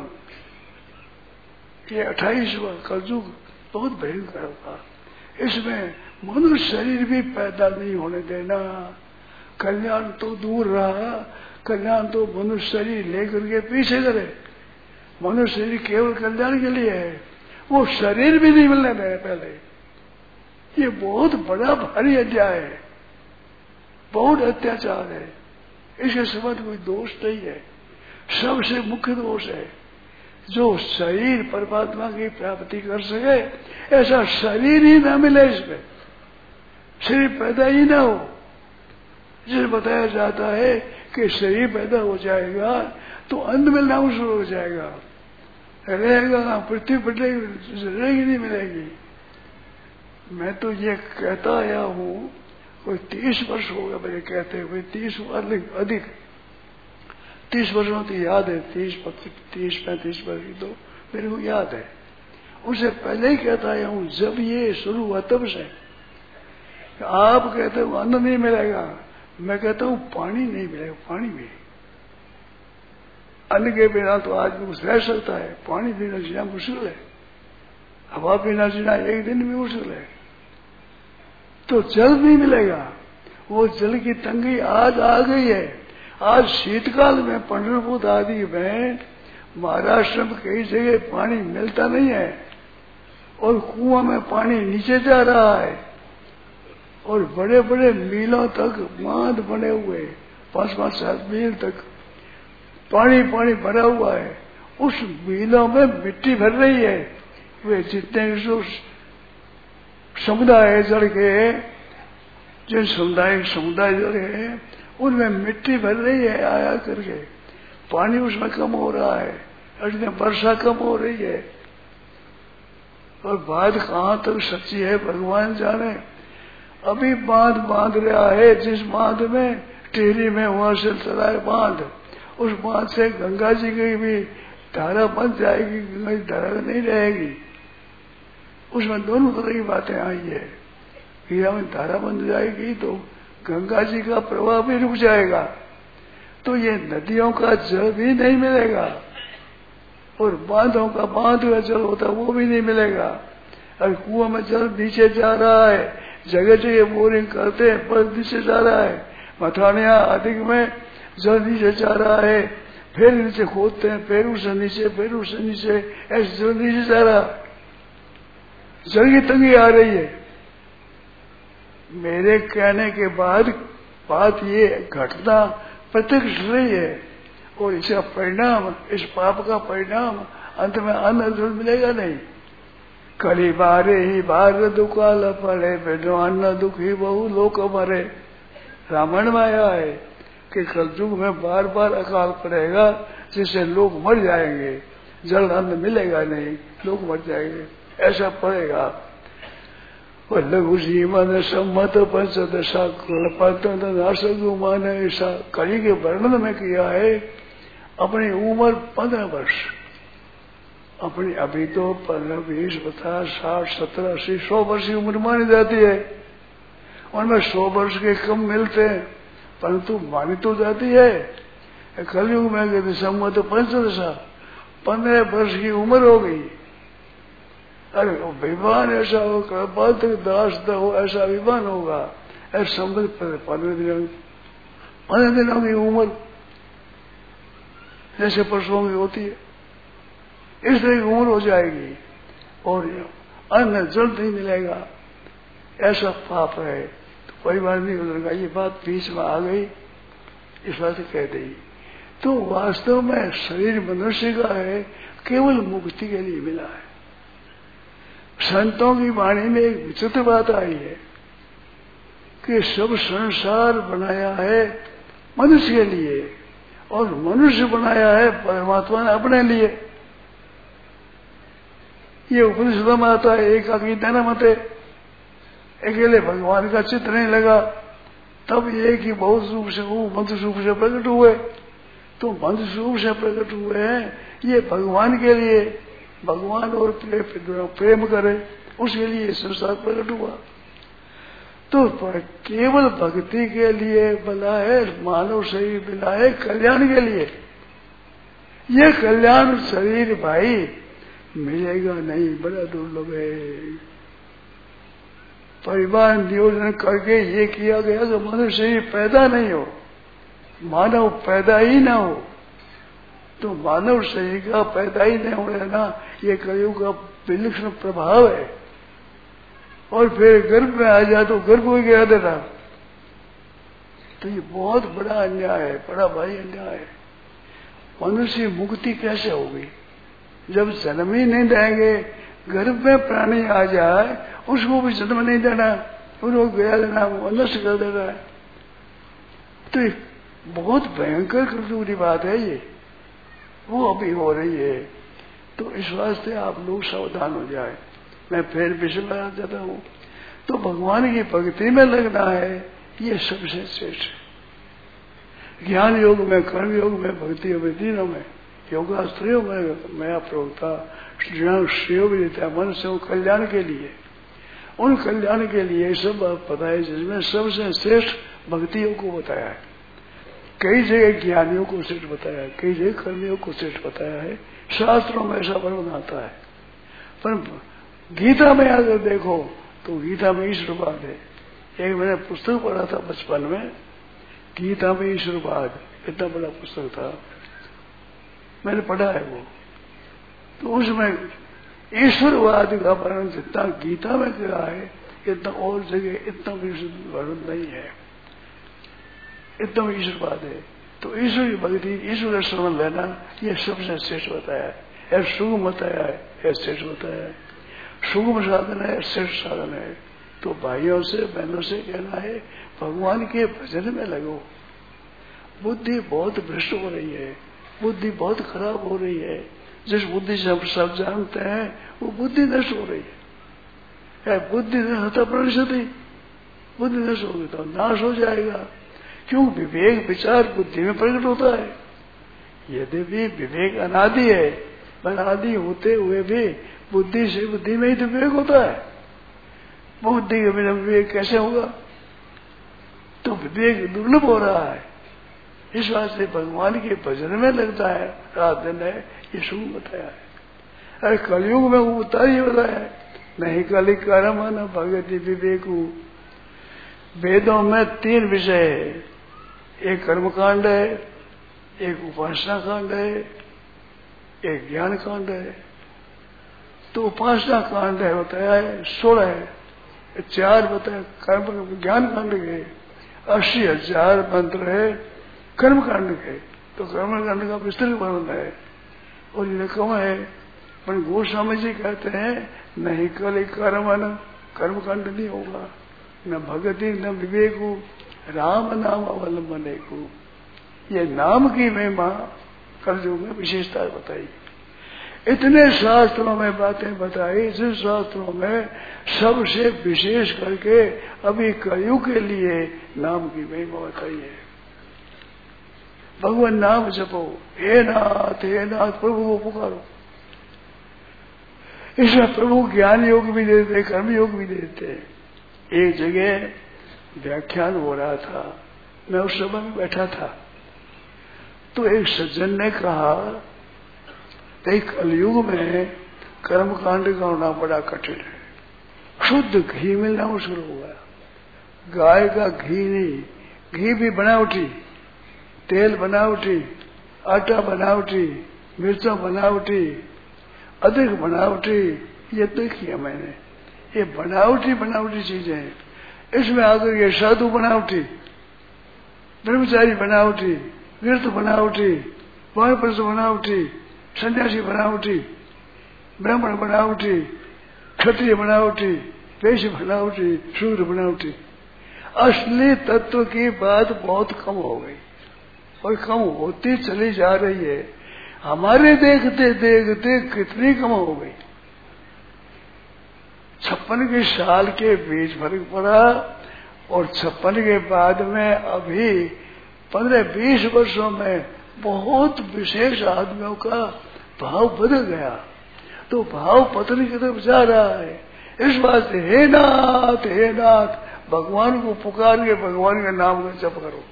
ये 28वां कलयुग बहुत भयंकर होगा। इसमें मनुष्य शरीर भी पैदा नहीं होने देना। कल्याण तो दूर रहा, कल्याण तो मनुष्य शरीर लेकर के पीछे करे। मनुष्य शरीर केवल कल्याण के लिए है, वो शरीर भी नहीं मिलने देना पहले। ये बहुत बड़ा भारी अध्याय है, बहुत अत्याचार है। इसके समझ कोई दोष नहीं है, सबसे मुख्य दोष है। जो शरीर परमात्मा की प्राप्ति कर सके, ऐसा शरीर ही ना मिले, इसमें शरीर पैदा ही ना हो। जिसे बताया जाता है कि शरीर पैदा हो जाएगा तो अंत में नाम शुरू हो जाएगा, रहेगा ना, पृथ्वी पर रहेगी नहीं मिलेगी। मैं तो ये कहता आया हूँ, कोई 30 वर्ष हो गया मेरे कहते हुए, 30 अधिक 30 वर्षों की याद है, 30-35 वर्ष की तो मेरे को याद है। उसे पहले ही कहता आया हूँ, जब ये शुरू हुआ तब से। आप कहते हो अन्न नहीं मिलेगा, मैं कहता हूँ पानी नहीं मिलेगा। पानी भी, अन्न के बिना तो आदमी रह सकता है, पानी बिना जीना मुश्किल है, हवा बिना जीना एक दिन भी मुश्किल है। तो जल नहीं मिलेगा, वो जल की तंगी आज आ गई है। आज शीतकाल में पंढरपुर आदि में, महाराष्ट्र में कई जगह पानी मिलता नहीं है, और कुआं में पानी नीचे जा रहा है, और बड़े बड़े मीलों तक बांध बने हुए, 5-7 मील तक पानी पानी भरा हुआ है। उस मीलों में मिट्टी भर रही है। वे जितने जो समुदाय जड़ के, जिन समुदाय जड़ है, उनमें मिट्टी भर रही है आया करके। पानी उसमें कम हो रहा है, इसलिए वर्षा कम हो रही है। और बात कहाँ तक सच्ची है भगवान जाने। अभी बांध रहा है, जिस बांध में टिहरी में वहां से चला है बांध, उस बांध से गंगा जी की भी धारा बन जाएगी, गंगा जी धारा नहीं रहेगी। उसमें दोनों तरह की बातें आई है। हीरा में धारा बन जाएगी तो गंगा जी का प्रवाह भी रुक जाएगा, तो ये नदियों का जल भी नहीं मिलेगा, और बांधों का बांध का जल होता है वो भी नहीं मिलेगा। और कुआं में जल नीचे जा रहा है, जगह जगह बोरिंग करते हैं पर नीचे जा रहा है। मथानिया अधिक में जल नीचे जा रहा है, फिर नीचे खोदते हैं, फिर उससे नीचे, फिर उससे नीचे, ऐसे जल नीचे जा रहा, जल की तंगी आ रही है। मेरे कहने के बाद बात ये घटना प्रत्यक्ष रही है, और इसका परिणाम, इस पाप का परिणाम अंत में अन्न जल मिलेगा नहीं। कली बारे ही बार दुकाल पड़े, बिनो अन्न दुखी बहु लोक मरे। रामायण में आया है कि कलयुग में बार बार अकाल पड़ेगा, जिससे लोग मर जाएंगे, जल अन्न मिलेगा नहीं, लोग मर जाएंगे, ऐसा पड़ेगा। और लघु जीवन सम्मत पंचदशा नाशगुमान, ऐसा कली के वर्णन में किया है। अपनी उम्र 15 वर्ष, अपनी अभी तो 15, 20, 50, 60, 70, 80, 100 वर्ष की उम्र मानी जाती है। उनमें 100 वर्ष के कम मिलते हैं, परंतु मानी तो जाती है। कलयुग में कहते सम्मत 15 वर्ष की उम्र हो गई। अरे विमान ऐसा हो, दास हो, ऐसा विमान होगा, ऐसा सम्मत 15 दिनों की उम्र जैसे पशुओं की होती है, इस तरह की उम्र हो जाएगी और अन्न जल नहीं मिलेगा, ऐसा पाप है तो परिवार नहीं गुजरेगा। ये बात बीच में आ गई, इस बात से कह दी। तो वास्तव में शरीर मनुष्य का है, केवल मुक्ति के लिए मिला है। संतों की वाणी में एक विचित्र बात आई है कि सब संसार बनाया है मनुष्य के लिए और मनुष्य बनाया है परमात्मा ने अपने लिए। ये उपनिषद में आता है, एक गीता न मते, अकेले भगवान का चित्र नहीं लगा, तब एक ही बहुत रूप से वो मनुष्य रूप से प्रकट हुए। तो मनुष्य रूप से प्रकट हुए हैं, ये भगवान के लिए, भगवान और प्रेम करे उसके लिए संसार प्रकट हुआ। तो केवल भक्ति के लिए बना है, मानव शरीर बना है कल्याण के लिए। ये कल्याण शरीर भाई मिलेगा नहीं, बड़ा दुर्लभ है। परिवार नियोजन करके ये किया गया कि मनुष्य शरीर पैदा नहीं हो, मानव पैदा ही ना हो। तो मानव शरीर का पैदा ही नहीं होने ना, ये कलयुग का विलक्षण प्रभाव है। और फिर गर्भ में आ जाए तो गर्भ को गिरा देना, तो ये बहुत बड़ा अन्याय है, बड़ा भारी अन्याय है। मनुष्य मुक्ति कैसे होगी जब जन्म ही नहीं देंगे? गर्भ में प्राणी आ जाए उसको भी जन्म नहीं देना, उनको गिरा देना, वो नष्ट कर देना है। तो ये बहुत भयंकर कटुरी बात है, ये वो अभी हो रही है। तो इस वास्ते आप लोग सावधान हो जाए। मैं फिर विषय में आ जाता हूँ। तो भगवान की भक्ति में लगना है, ये सबसे श्रेष्ठ है। ज्ञान योग में, कर्म योग में, भक्ति योग में, तीनों में, योगास्त्रियों में मैं प्रवक्ता श्रेय भी देता है मनुष्य कल्याण के लिए। उन कल्याण के लिए सब पता है, जिसमें सबसे श्रेष्ठ भक्ति योग को बताया है। कई जगह ज्ञानियों को श्रेष्ठ बताया है, कई जगह कर्मियों को श्रेष्ठ बताया है। शास्त्रों में ऐसा वर्णन आता है, पर गीता में अगर देखो तो गीता में ईश्वरवाद है। एक मैंने पुस्तक पढ़ा था बचपन में, गीता में ईश्वरवाद, इतना बड़ा पुस्तक था, मैंने पढ़ा है वो। तो उसमें ईश्वरवाद का वर्णन जितना गीता में किया है, इतना और जगह इतना वर्णन नहीं है, इतना ईश्वरवाद है। तो ईश्वर की भक्ति, ईश्वर का श्रवण लेना, ये सबसे श्रेष्ठ बताया है। यह सुगम बताया है, यह श्रेष्ठ बताया है। सुगम साधन है, श्रेष्ठ साधन है। तो भाइयों से बहनों से कहना है, भगवान के भजन में लगो। बुद्धि बहुत भ्रष्ट हो रही है, बुद्धि बहुत खराब हो रही है। जिस बुद्धि से हम सब जानते हैं वो बुद्धि नष्ट हो रही है। बुद्धि नष्ट प्रतिशत, बुद्धि नष्ट होगी तो नाश हो जाएगा। क्यों? विवेक विचार बुद्धि में प्रकट होता है। यद्यपि विवेक अनादि है, पर अनादि होते हुए भी बुद्धि से बुद्धि में ही तो विवेक होता है। बुद्धि के बिना विवेक कैसे होगा? तो विवेक दुर्लभ हो रहा है। इस वास्ते भगवान के भजन में लगता है, रात दिन है, ये शुभ बताया है। अरे कलयुग में वो उतारी बताया है, नहीं कलि कर्म न भगति विवेकु। वेदों में 3 विषय है, एक कर्मकांड है, एक उपासना कांड है, एक ज्ञान कांड है। तो उपासना कांड है बताया है 16 है, 4 बताया कर्म ज्ञान कांड के, 80,000 मंत्र है कर्म कांड के। तो कर्म कांड का विस्तृत वर्णन है और ये कम है। पर गोस्वामी जी कहते हैं नहीं कल कर्म कांड नहीं होगा, न भगति न विवेकु, राम नाम अवलंबने को। ये नाम की महिमा कलयुग में विशेषता बताई। इतने शास्त्रों में बातें बताई, जिन शास्त्रों में सबसे विशेष करके अभी कलयुग के लिए नाम की महिमा बताई है। भगवान नाम जपो, हे नाथ प्रभु को पुकारो। इसमें प्रभु ज्ञान योग भी देते, कर्म योग भी देते। एक जगह व्याख्यान हो रहा था, मैं उस सभा में बैठा था, तो एक सज्जन ने कहा कि कलयुग में कर्म कांड का होना बड़ा कठिन है। शुद्ध घी मिलना मुश्किल हो गया। गाय का घी नहीं, घी भी बनावटी, तेल बनावटी, आटा बनावटी, मिर्चा बनावटी, अधिक बनावटी, ये देखिए मैंने, ये बनावटी चीजें हैं। इसमें आकर के साधु बनावटी, ब्रह्मचारी बनावटी, वीरत बनावटी, वानप्रस्थ बनावटी, सन्यासी बनावटी, ब्राह्मण बनावटी, क्षत्रिय बनावटी, वैश्य बनावटी, शूद्र बनावटी। असली तत्व की बात बहुत कम हो गई और कम होती चली जा रही है। हमारे देखते देखते कितनी कम हो गई। 56 के साल के बीच फर्क पड़ा और 56 के बाद में अभी 15-20 वर्षों में बहुत विशेष आदमियों का भाव बदल गया। तो भाव पतन की तरफ जा रहा है। इस बात से हे नाथ भगवान को पुकार के भगवान का नाम का जप करो।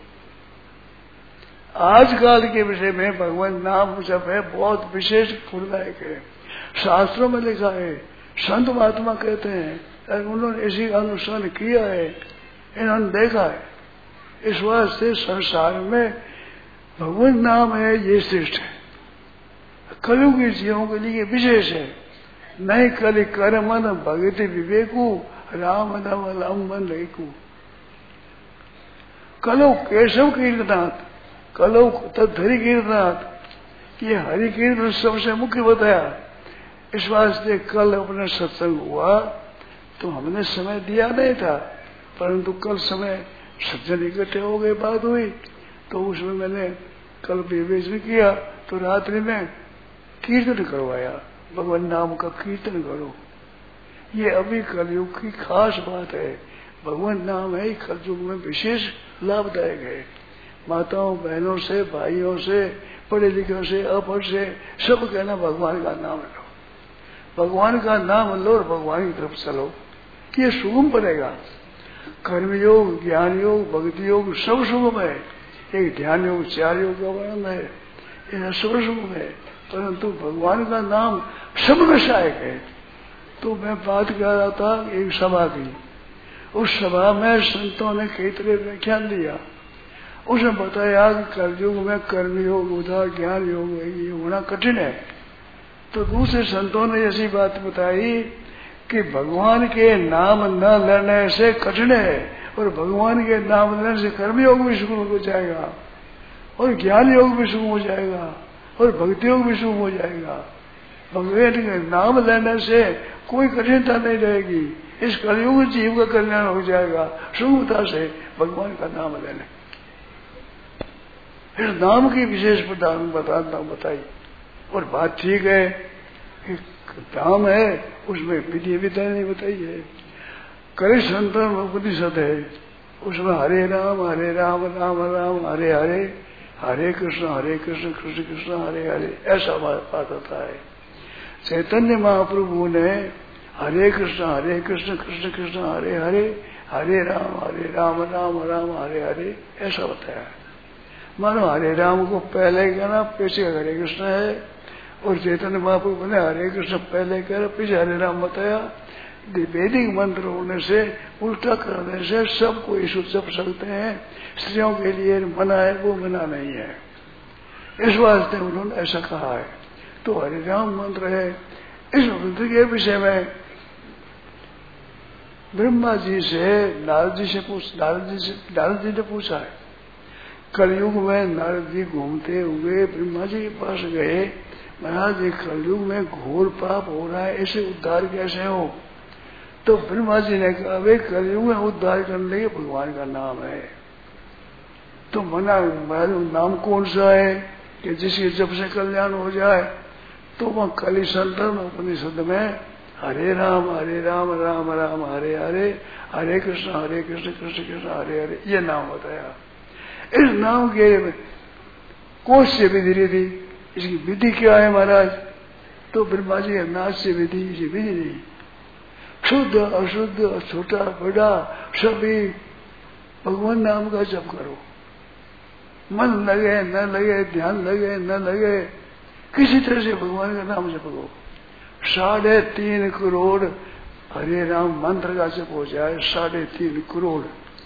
आजकल के विषय में भगवान नाम जप है बहुत विशेष फलदायक है। शास्त्रों में लिखा है, संत महात्मा कहते हैं, उन्होंने इसी अनुसरण किया है, इन्होंने देखा है। इस वास्ते संसार में भगवान नाम है ये श्रेष्ठ है। कलयुग के जीवों के लिए विशेष है। नहीं कलि कर मन भगति विवेकु राम नाम लंबन लेकु। कलो केशव कीर्तनाथ, कलो तद्धरि कीर्तनाथ, ये हरि कीर्तन सबसे मुख्य बताया। इस वास्ते कल अपना सत्संग हुआ तो हमने समय दिया नहीं था, परंतु कल समय सज्जन इकट्ठे हो गए, बात हुई तो उसमें मैंने कल विवेचन किया तो रात्रि में कीर्तन करवाया। भगवान नाम का कीर्तन करो, ये अभी कलयुग की खास बात है। भगवान नाम है कलयुग में विशेष लाभदायक है। माताओं बहनों से, भाइयों से, पढ़े लिखों से, अपढ़ से सब कहना भगवान का नाम लो, भगवान का नाम लो और भगवान की तरफ चलो, ये सुगम पड़ेगा। कर्म योग, ज्ञान योग, भक्ति योग सब सुगम है। एक ध्यान योग, 4 योग का वर्णन है, यह सब सुगम है, परंतु भगवान का नाम सब में सहायक है। तो मैं बात कर रहा था एक सभा की, उस सभा में संतों ने कई तरह व्याख्यान दिया। उसने बताया कि कलयुग में कर्म योग, उदार ज्ञान योग ये होना कठिन है। तो दूसरे संतों ने ऐसी बात बताई कि भगवान के नाम न लेने से कठिन है और भगवान के नाम लेने से कर्म योग भी सुगम हो जाएगा और ज्ञान योग भी सुगम हो जाएगा और भक्ति योग भी सुगम हो जाएगा। भगवान के नाम लेने से कोई कठिनता नहीं रहेगी। इस कलयुग जीव का कल्याण हो जाएगा सुगमता से भगवान का नाम लेने। इस नाम की विशेष बताई और बात ठीक है कि नाम है उसमें विधि विधान नहीं बताई है। करे संतन उपनिषद है, उसमें हरे राम राम राम हरे हरे, हरे कृष्ण कृष्ण कृष्ण हरे हरे, ऐसा बात होता है। चैतन्य महाप्रभु ने हरे कृष्ण कृष्ण कृष्ण हरे हरे, हरे राम राम राम हरे हरे ऐसा बताया। मानो हरे राम को पहले कहना, पीछे हरे कृष्ण है, और चैतन्य महाप्रभु ने हरे कृष्ण पहले कहना, पीछे हरे राम बताया। वैदिक मंत्र होने से, उल्टा करने से सबको ईश्वर जप सकते हैं। स्त्रियों के लिए मना है, वो मना नहीं है। इस वास्ते उन्होंने ऐसा कहा है। तो हरे राम मंत्र है। इस मंत्र के विषय में ब्रह्मा जी से नारद जी ने पूछा है। कलयुग में नारद जी घूमते हुए ब्रह्मा जी के पास गए, महाराज जी कलयुग में घोर पाप हो रहा है, ऐसे उद्धार कैसे हो? तो ब्रह्मा जी ने कहा, वे कलयुग में उद्धार करने के भगवान का नाम है। तो मना नाम कौन सा है कि जिसके जब से कल्याण हो जाए? तो वह कलि संतन उपनिषद में हरे राम राम राम हरे हरे, हरे कृष्ण कृष्ण कृष्ण हरे हरे ये नाम बताया। इस नाम के कोष से विधि थी। इसकी विधि क्या है महाराज? तो ब्रह्मा जी नाच से विधि, इसी विधि नहीं। शुद्ध अशुद्ध, छोटा बड़ा सभी भगवान नाम का जप करो, मन लगे न लगे, ध्यान लगे न लगे, किसी तरह से भगवान का नाम जप करो। 3.5 करोड़ हरे राम मंत्र का जप हो जाए, 3.5 करोड़,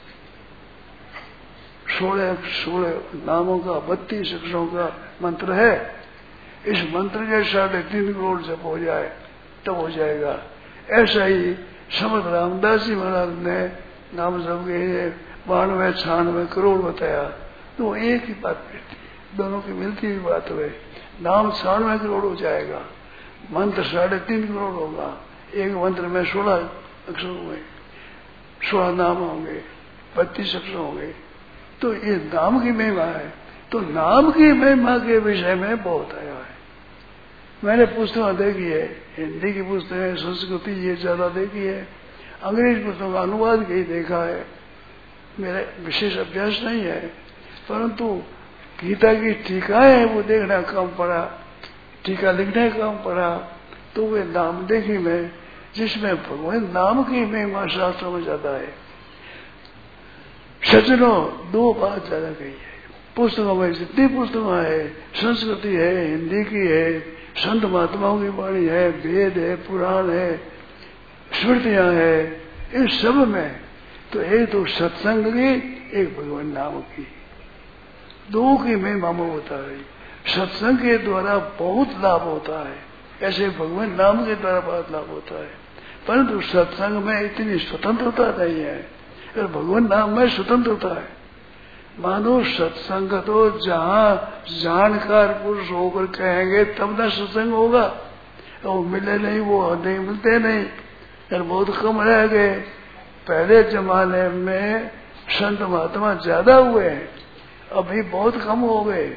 16 नामों का 32 अक्षरों का मंत्र है। इस मंत्र के 3.5 करोड़ जप हो जाए तब हो जाएगा। ऐसा ही समर्थ रामदास जी महाराज ने नाम जप के 92-96 करोड़ बताया, तो एक ही बात मिलती है, दोनों की मिलती हुई बात हुए। नाम 96 करोड़ हो जाएगा, मंत्र 3.5 करोड़ होगा। एक मंत्र में 16 अक्षर होंगे, 16 नाम होंगे, 32 अक्षर होंगे। तो ये नाम की महिमा है। तो नाम की महिमा के विषय में बहुत आया है। मैंने पुस्तकें देखी है, हिंदी की पुस्तकें, संस्कृति ये ज्यादा देखी है, अंग्रेजी पुस्तकों का अनुवाद कहीं देखा है। मेरा विशेष अभ्यास नहीं है, परंतु गीता की टीकाएं वो देखना कम पड़ा, टीका लिखने कम पड़ा। तो वे नाम देखी मैं, जिसमें भगवान नाम की महिमा शास्त्रों में ज्यादा है। सज्जनों, 2 बात ज्यादा कही है पुस्तकों में। जितनी पुस्तकें है, संस्कृति है, हिंदी की है, संत महात्माओं की वाणी है, वेद है, पुराण है, स्मृतियां है, इन सब में तो एक तो सत्संग की, एक भगवान नाम की, 2 की महिमा में होता है। सत्संग के द्वारा बहुत लाभ होता है, ऐसे भगवान नाम के द्वारा बहुत लाभ होता है, परंतु सत्संग में इतनी स्वतंत्रता नहीं है। और भगवान नाम में स्वतंत्रता है। मानो सत्संग तो जहाँ जानकार पुरुष होकर कहेंगे तब न सत्संग होगा, वो मिले नहीं, वो नहीं मिलते नहीं, और बहुत कम रह गए। पहले जमाने में संत महात्मा ज्यादा हुए हैं, अभी बहुत कम हो गए।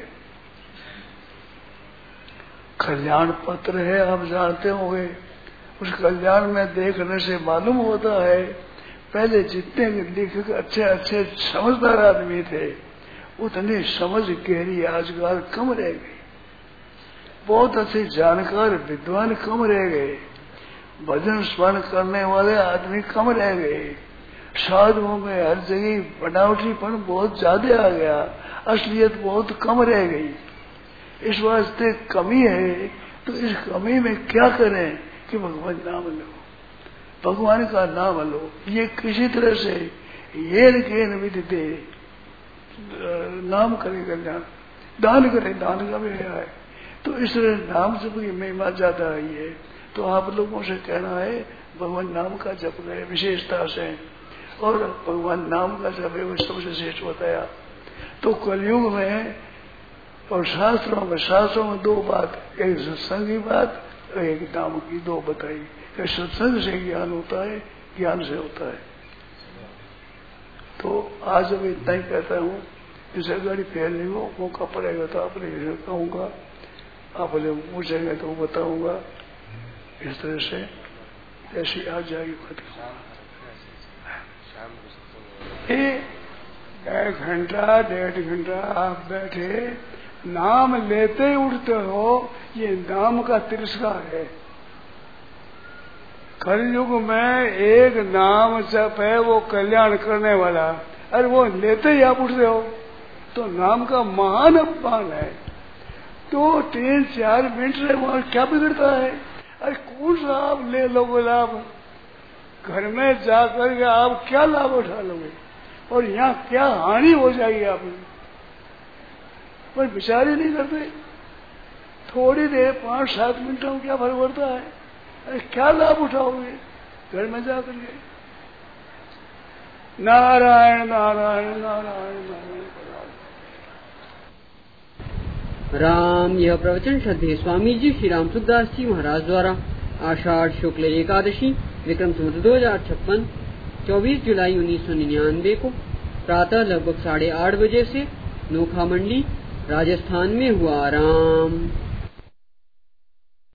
कल्याण पत्र है, आप जानते होंगे, उस कल्याण में देखने से मालूम होता है पहले जितने लेखक अच्छे अच्छे समझदार आदमी थे, उतनी समझ गहरी आजकल कम रह गई। बहुत अच्छे जानकार विद्वान कम रह गए, भजन स्मरण करने वाले आदमी कम रह गए। साधुओं में हर जगह बनावटीपन बहुत ज्यादा आ गया, असलियत बहुत कम रह गई। इस वास्ते कमी है, तो इस कमी में क्या करें कि भगवान नाम लो, भगवान का नाम लो। ये किसी तरह से ये विधि दे, नाम करे कल्याण, दान करे, दान का भी है। तो इस नाम से कोई महिमा ज्यादा आई है। तो आप लोगों से कहना है भगवान नाम का जप करें विशेषता से, और भगवान नाम का जप है वो सबसे श्रेष्ठ बताया। तो कलयुग में और शास्त्रों में 2 बात, एक सत्संग की बात और एक नाम की 2 बताई। सत्संग से ज्ञान होता है, ज्ञान से होता है। तो आज मैं इतना ही कहता हूँ, इसे गाड़ी फैलने को मौका पड़ेगा तो आप कहूँगा, आप लोग पूछेंगे तो बताऊंगा। इस तरह से ऐसी आ जाएगी खत्म। 1 घंटा 1.5 घंटा आप बैठे नाम लेते उठते हो, ये नाम का तिरस्कार है। कलयुग में एक नाम जप है वो कल्याण करने वाला, अरे वो लेते ही आप उठते हो तो नाम का महान अपमान है। तो 3-4 मिनट से वहां क्या बिगड़ता है? अरे कौन सा आप ले लोगे लाभ? घर में जाकर के आप क्या लाभ उठा लोगे और यहाँ क्या हानि हो जाएगी आपकी? पर विचार ही नहीं करते। थोड़ी देर 5-7 मिनटों में क्या फर्क पड़ता है? अरे क्या लाभ उठाओगे घर में जाकर के? नारायण नारायण नारायण नारायण। राम। यह प्रवचन श्रद्धेय स्वामी जी श्री राम सुखदास जी महाराज द्वारा आषाढ़ शुक्ल एकादशी विक्रम संवत 2056 24 जुलाई 1999 को प्रातः लगभग 8:30 बजे से नोखा मंडी राजस्थान में हुआ। राम।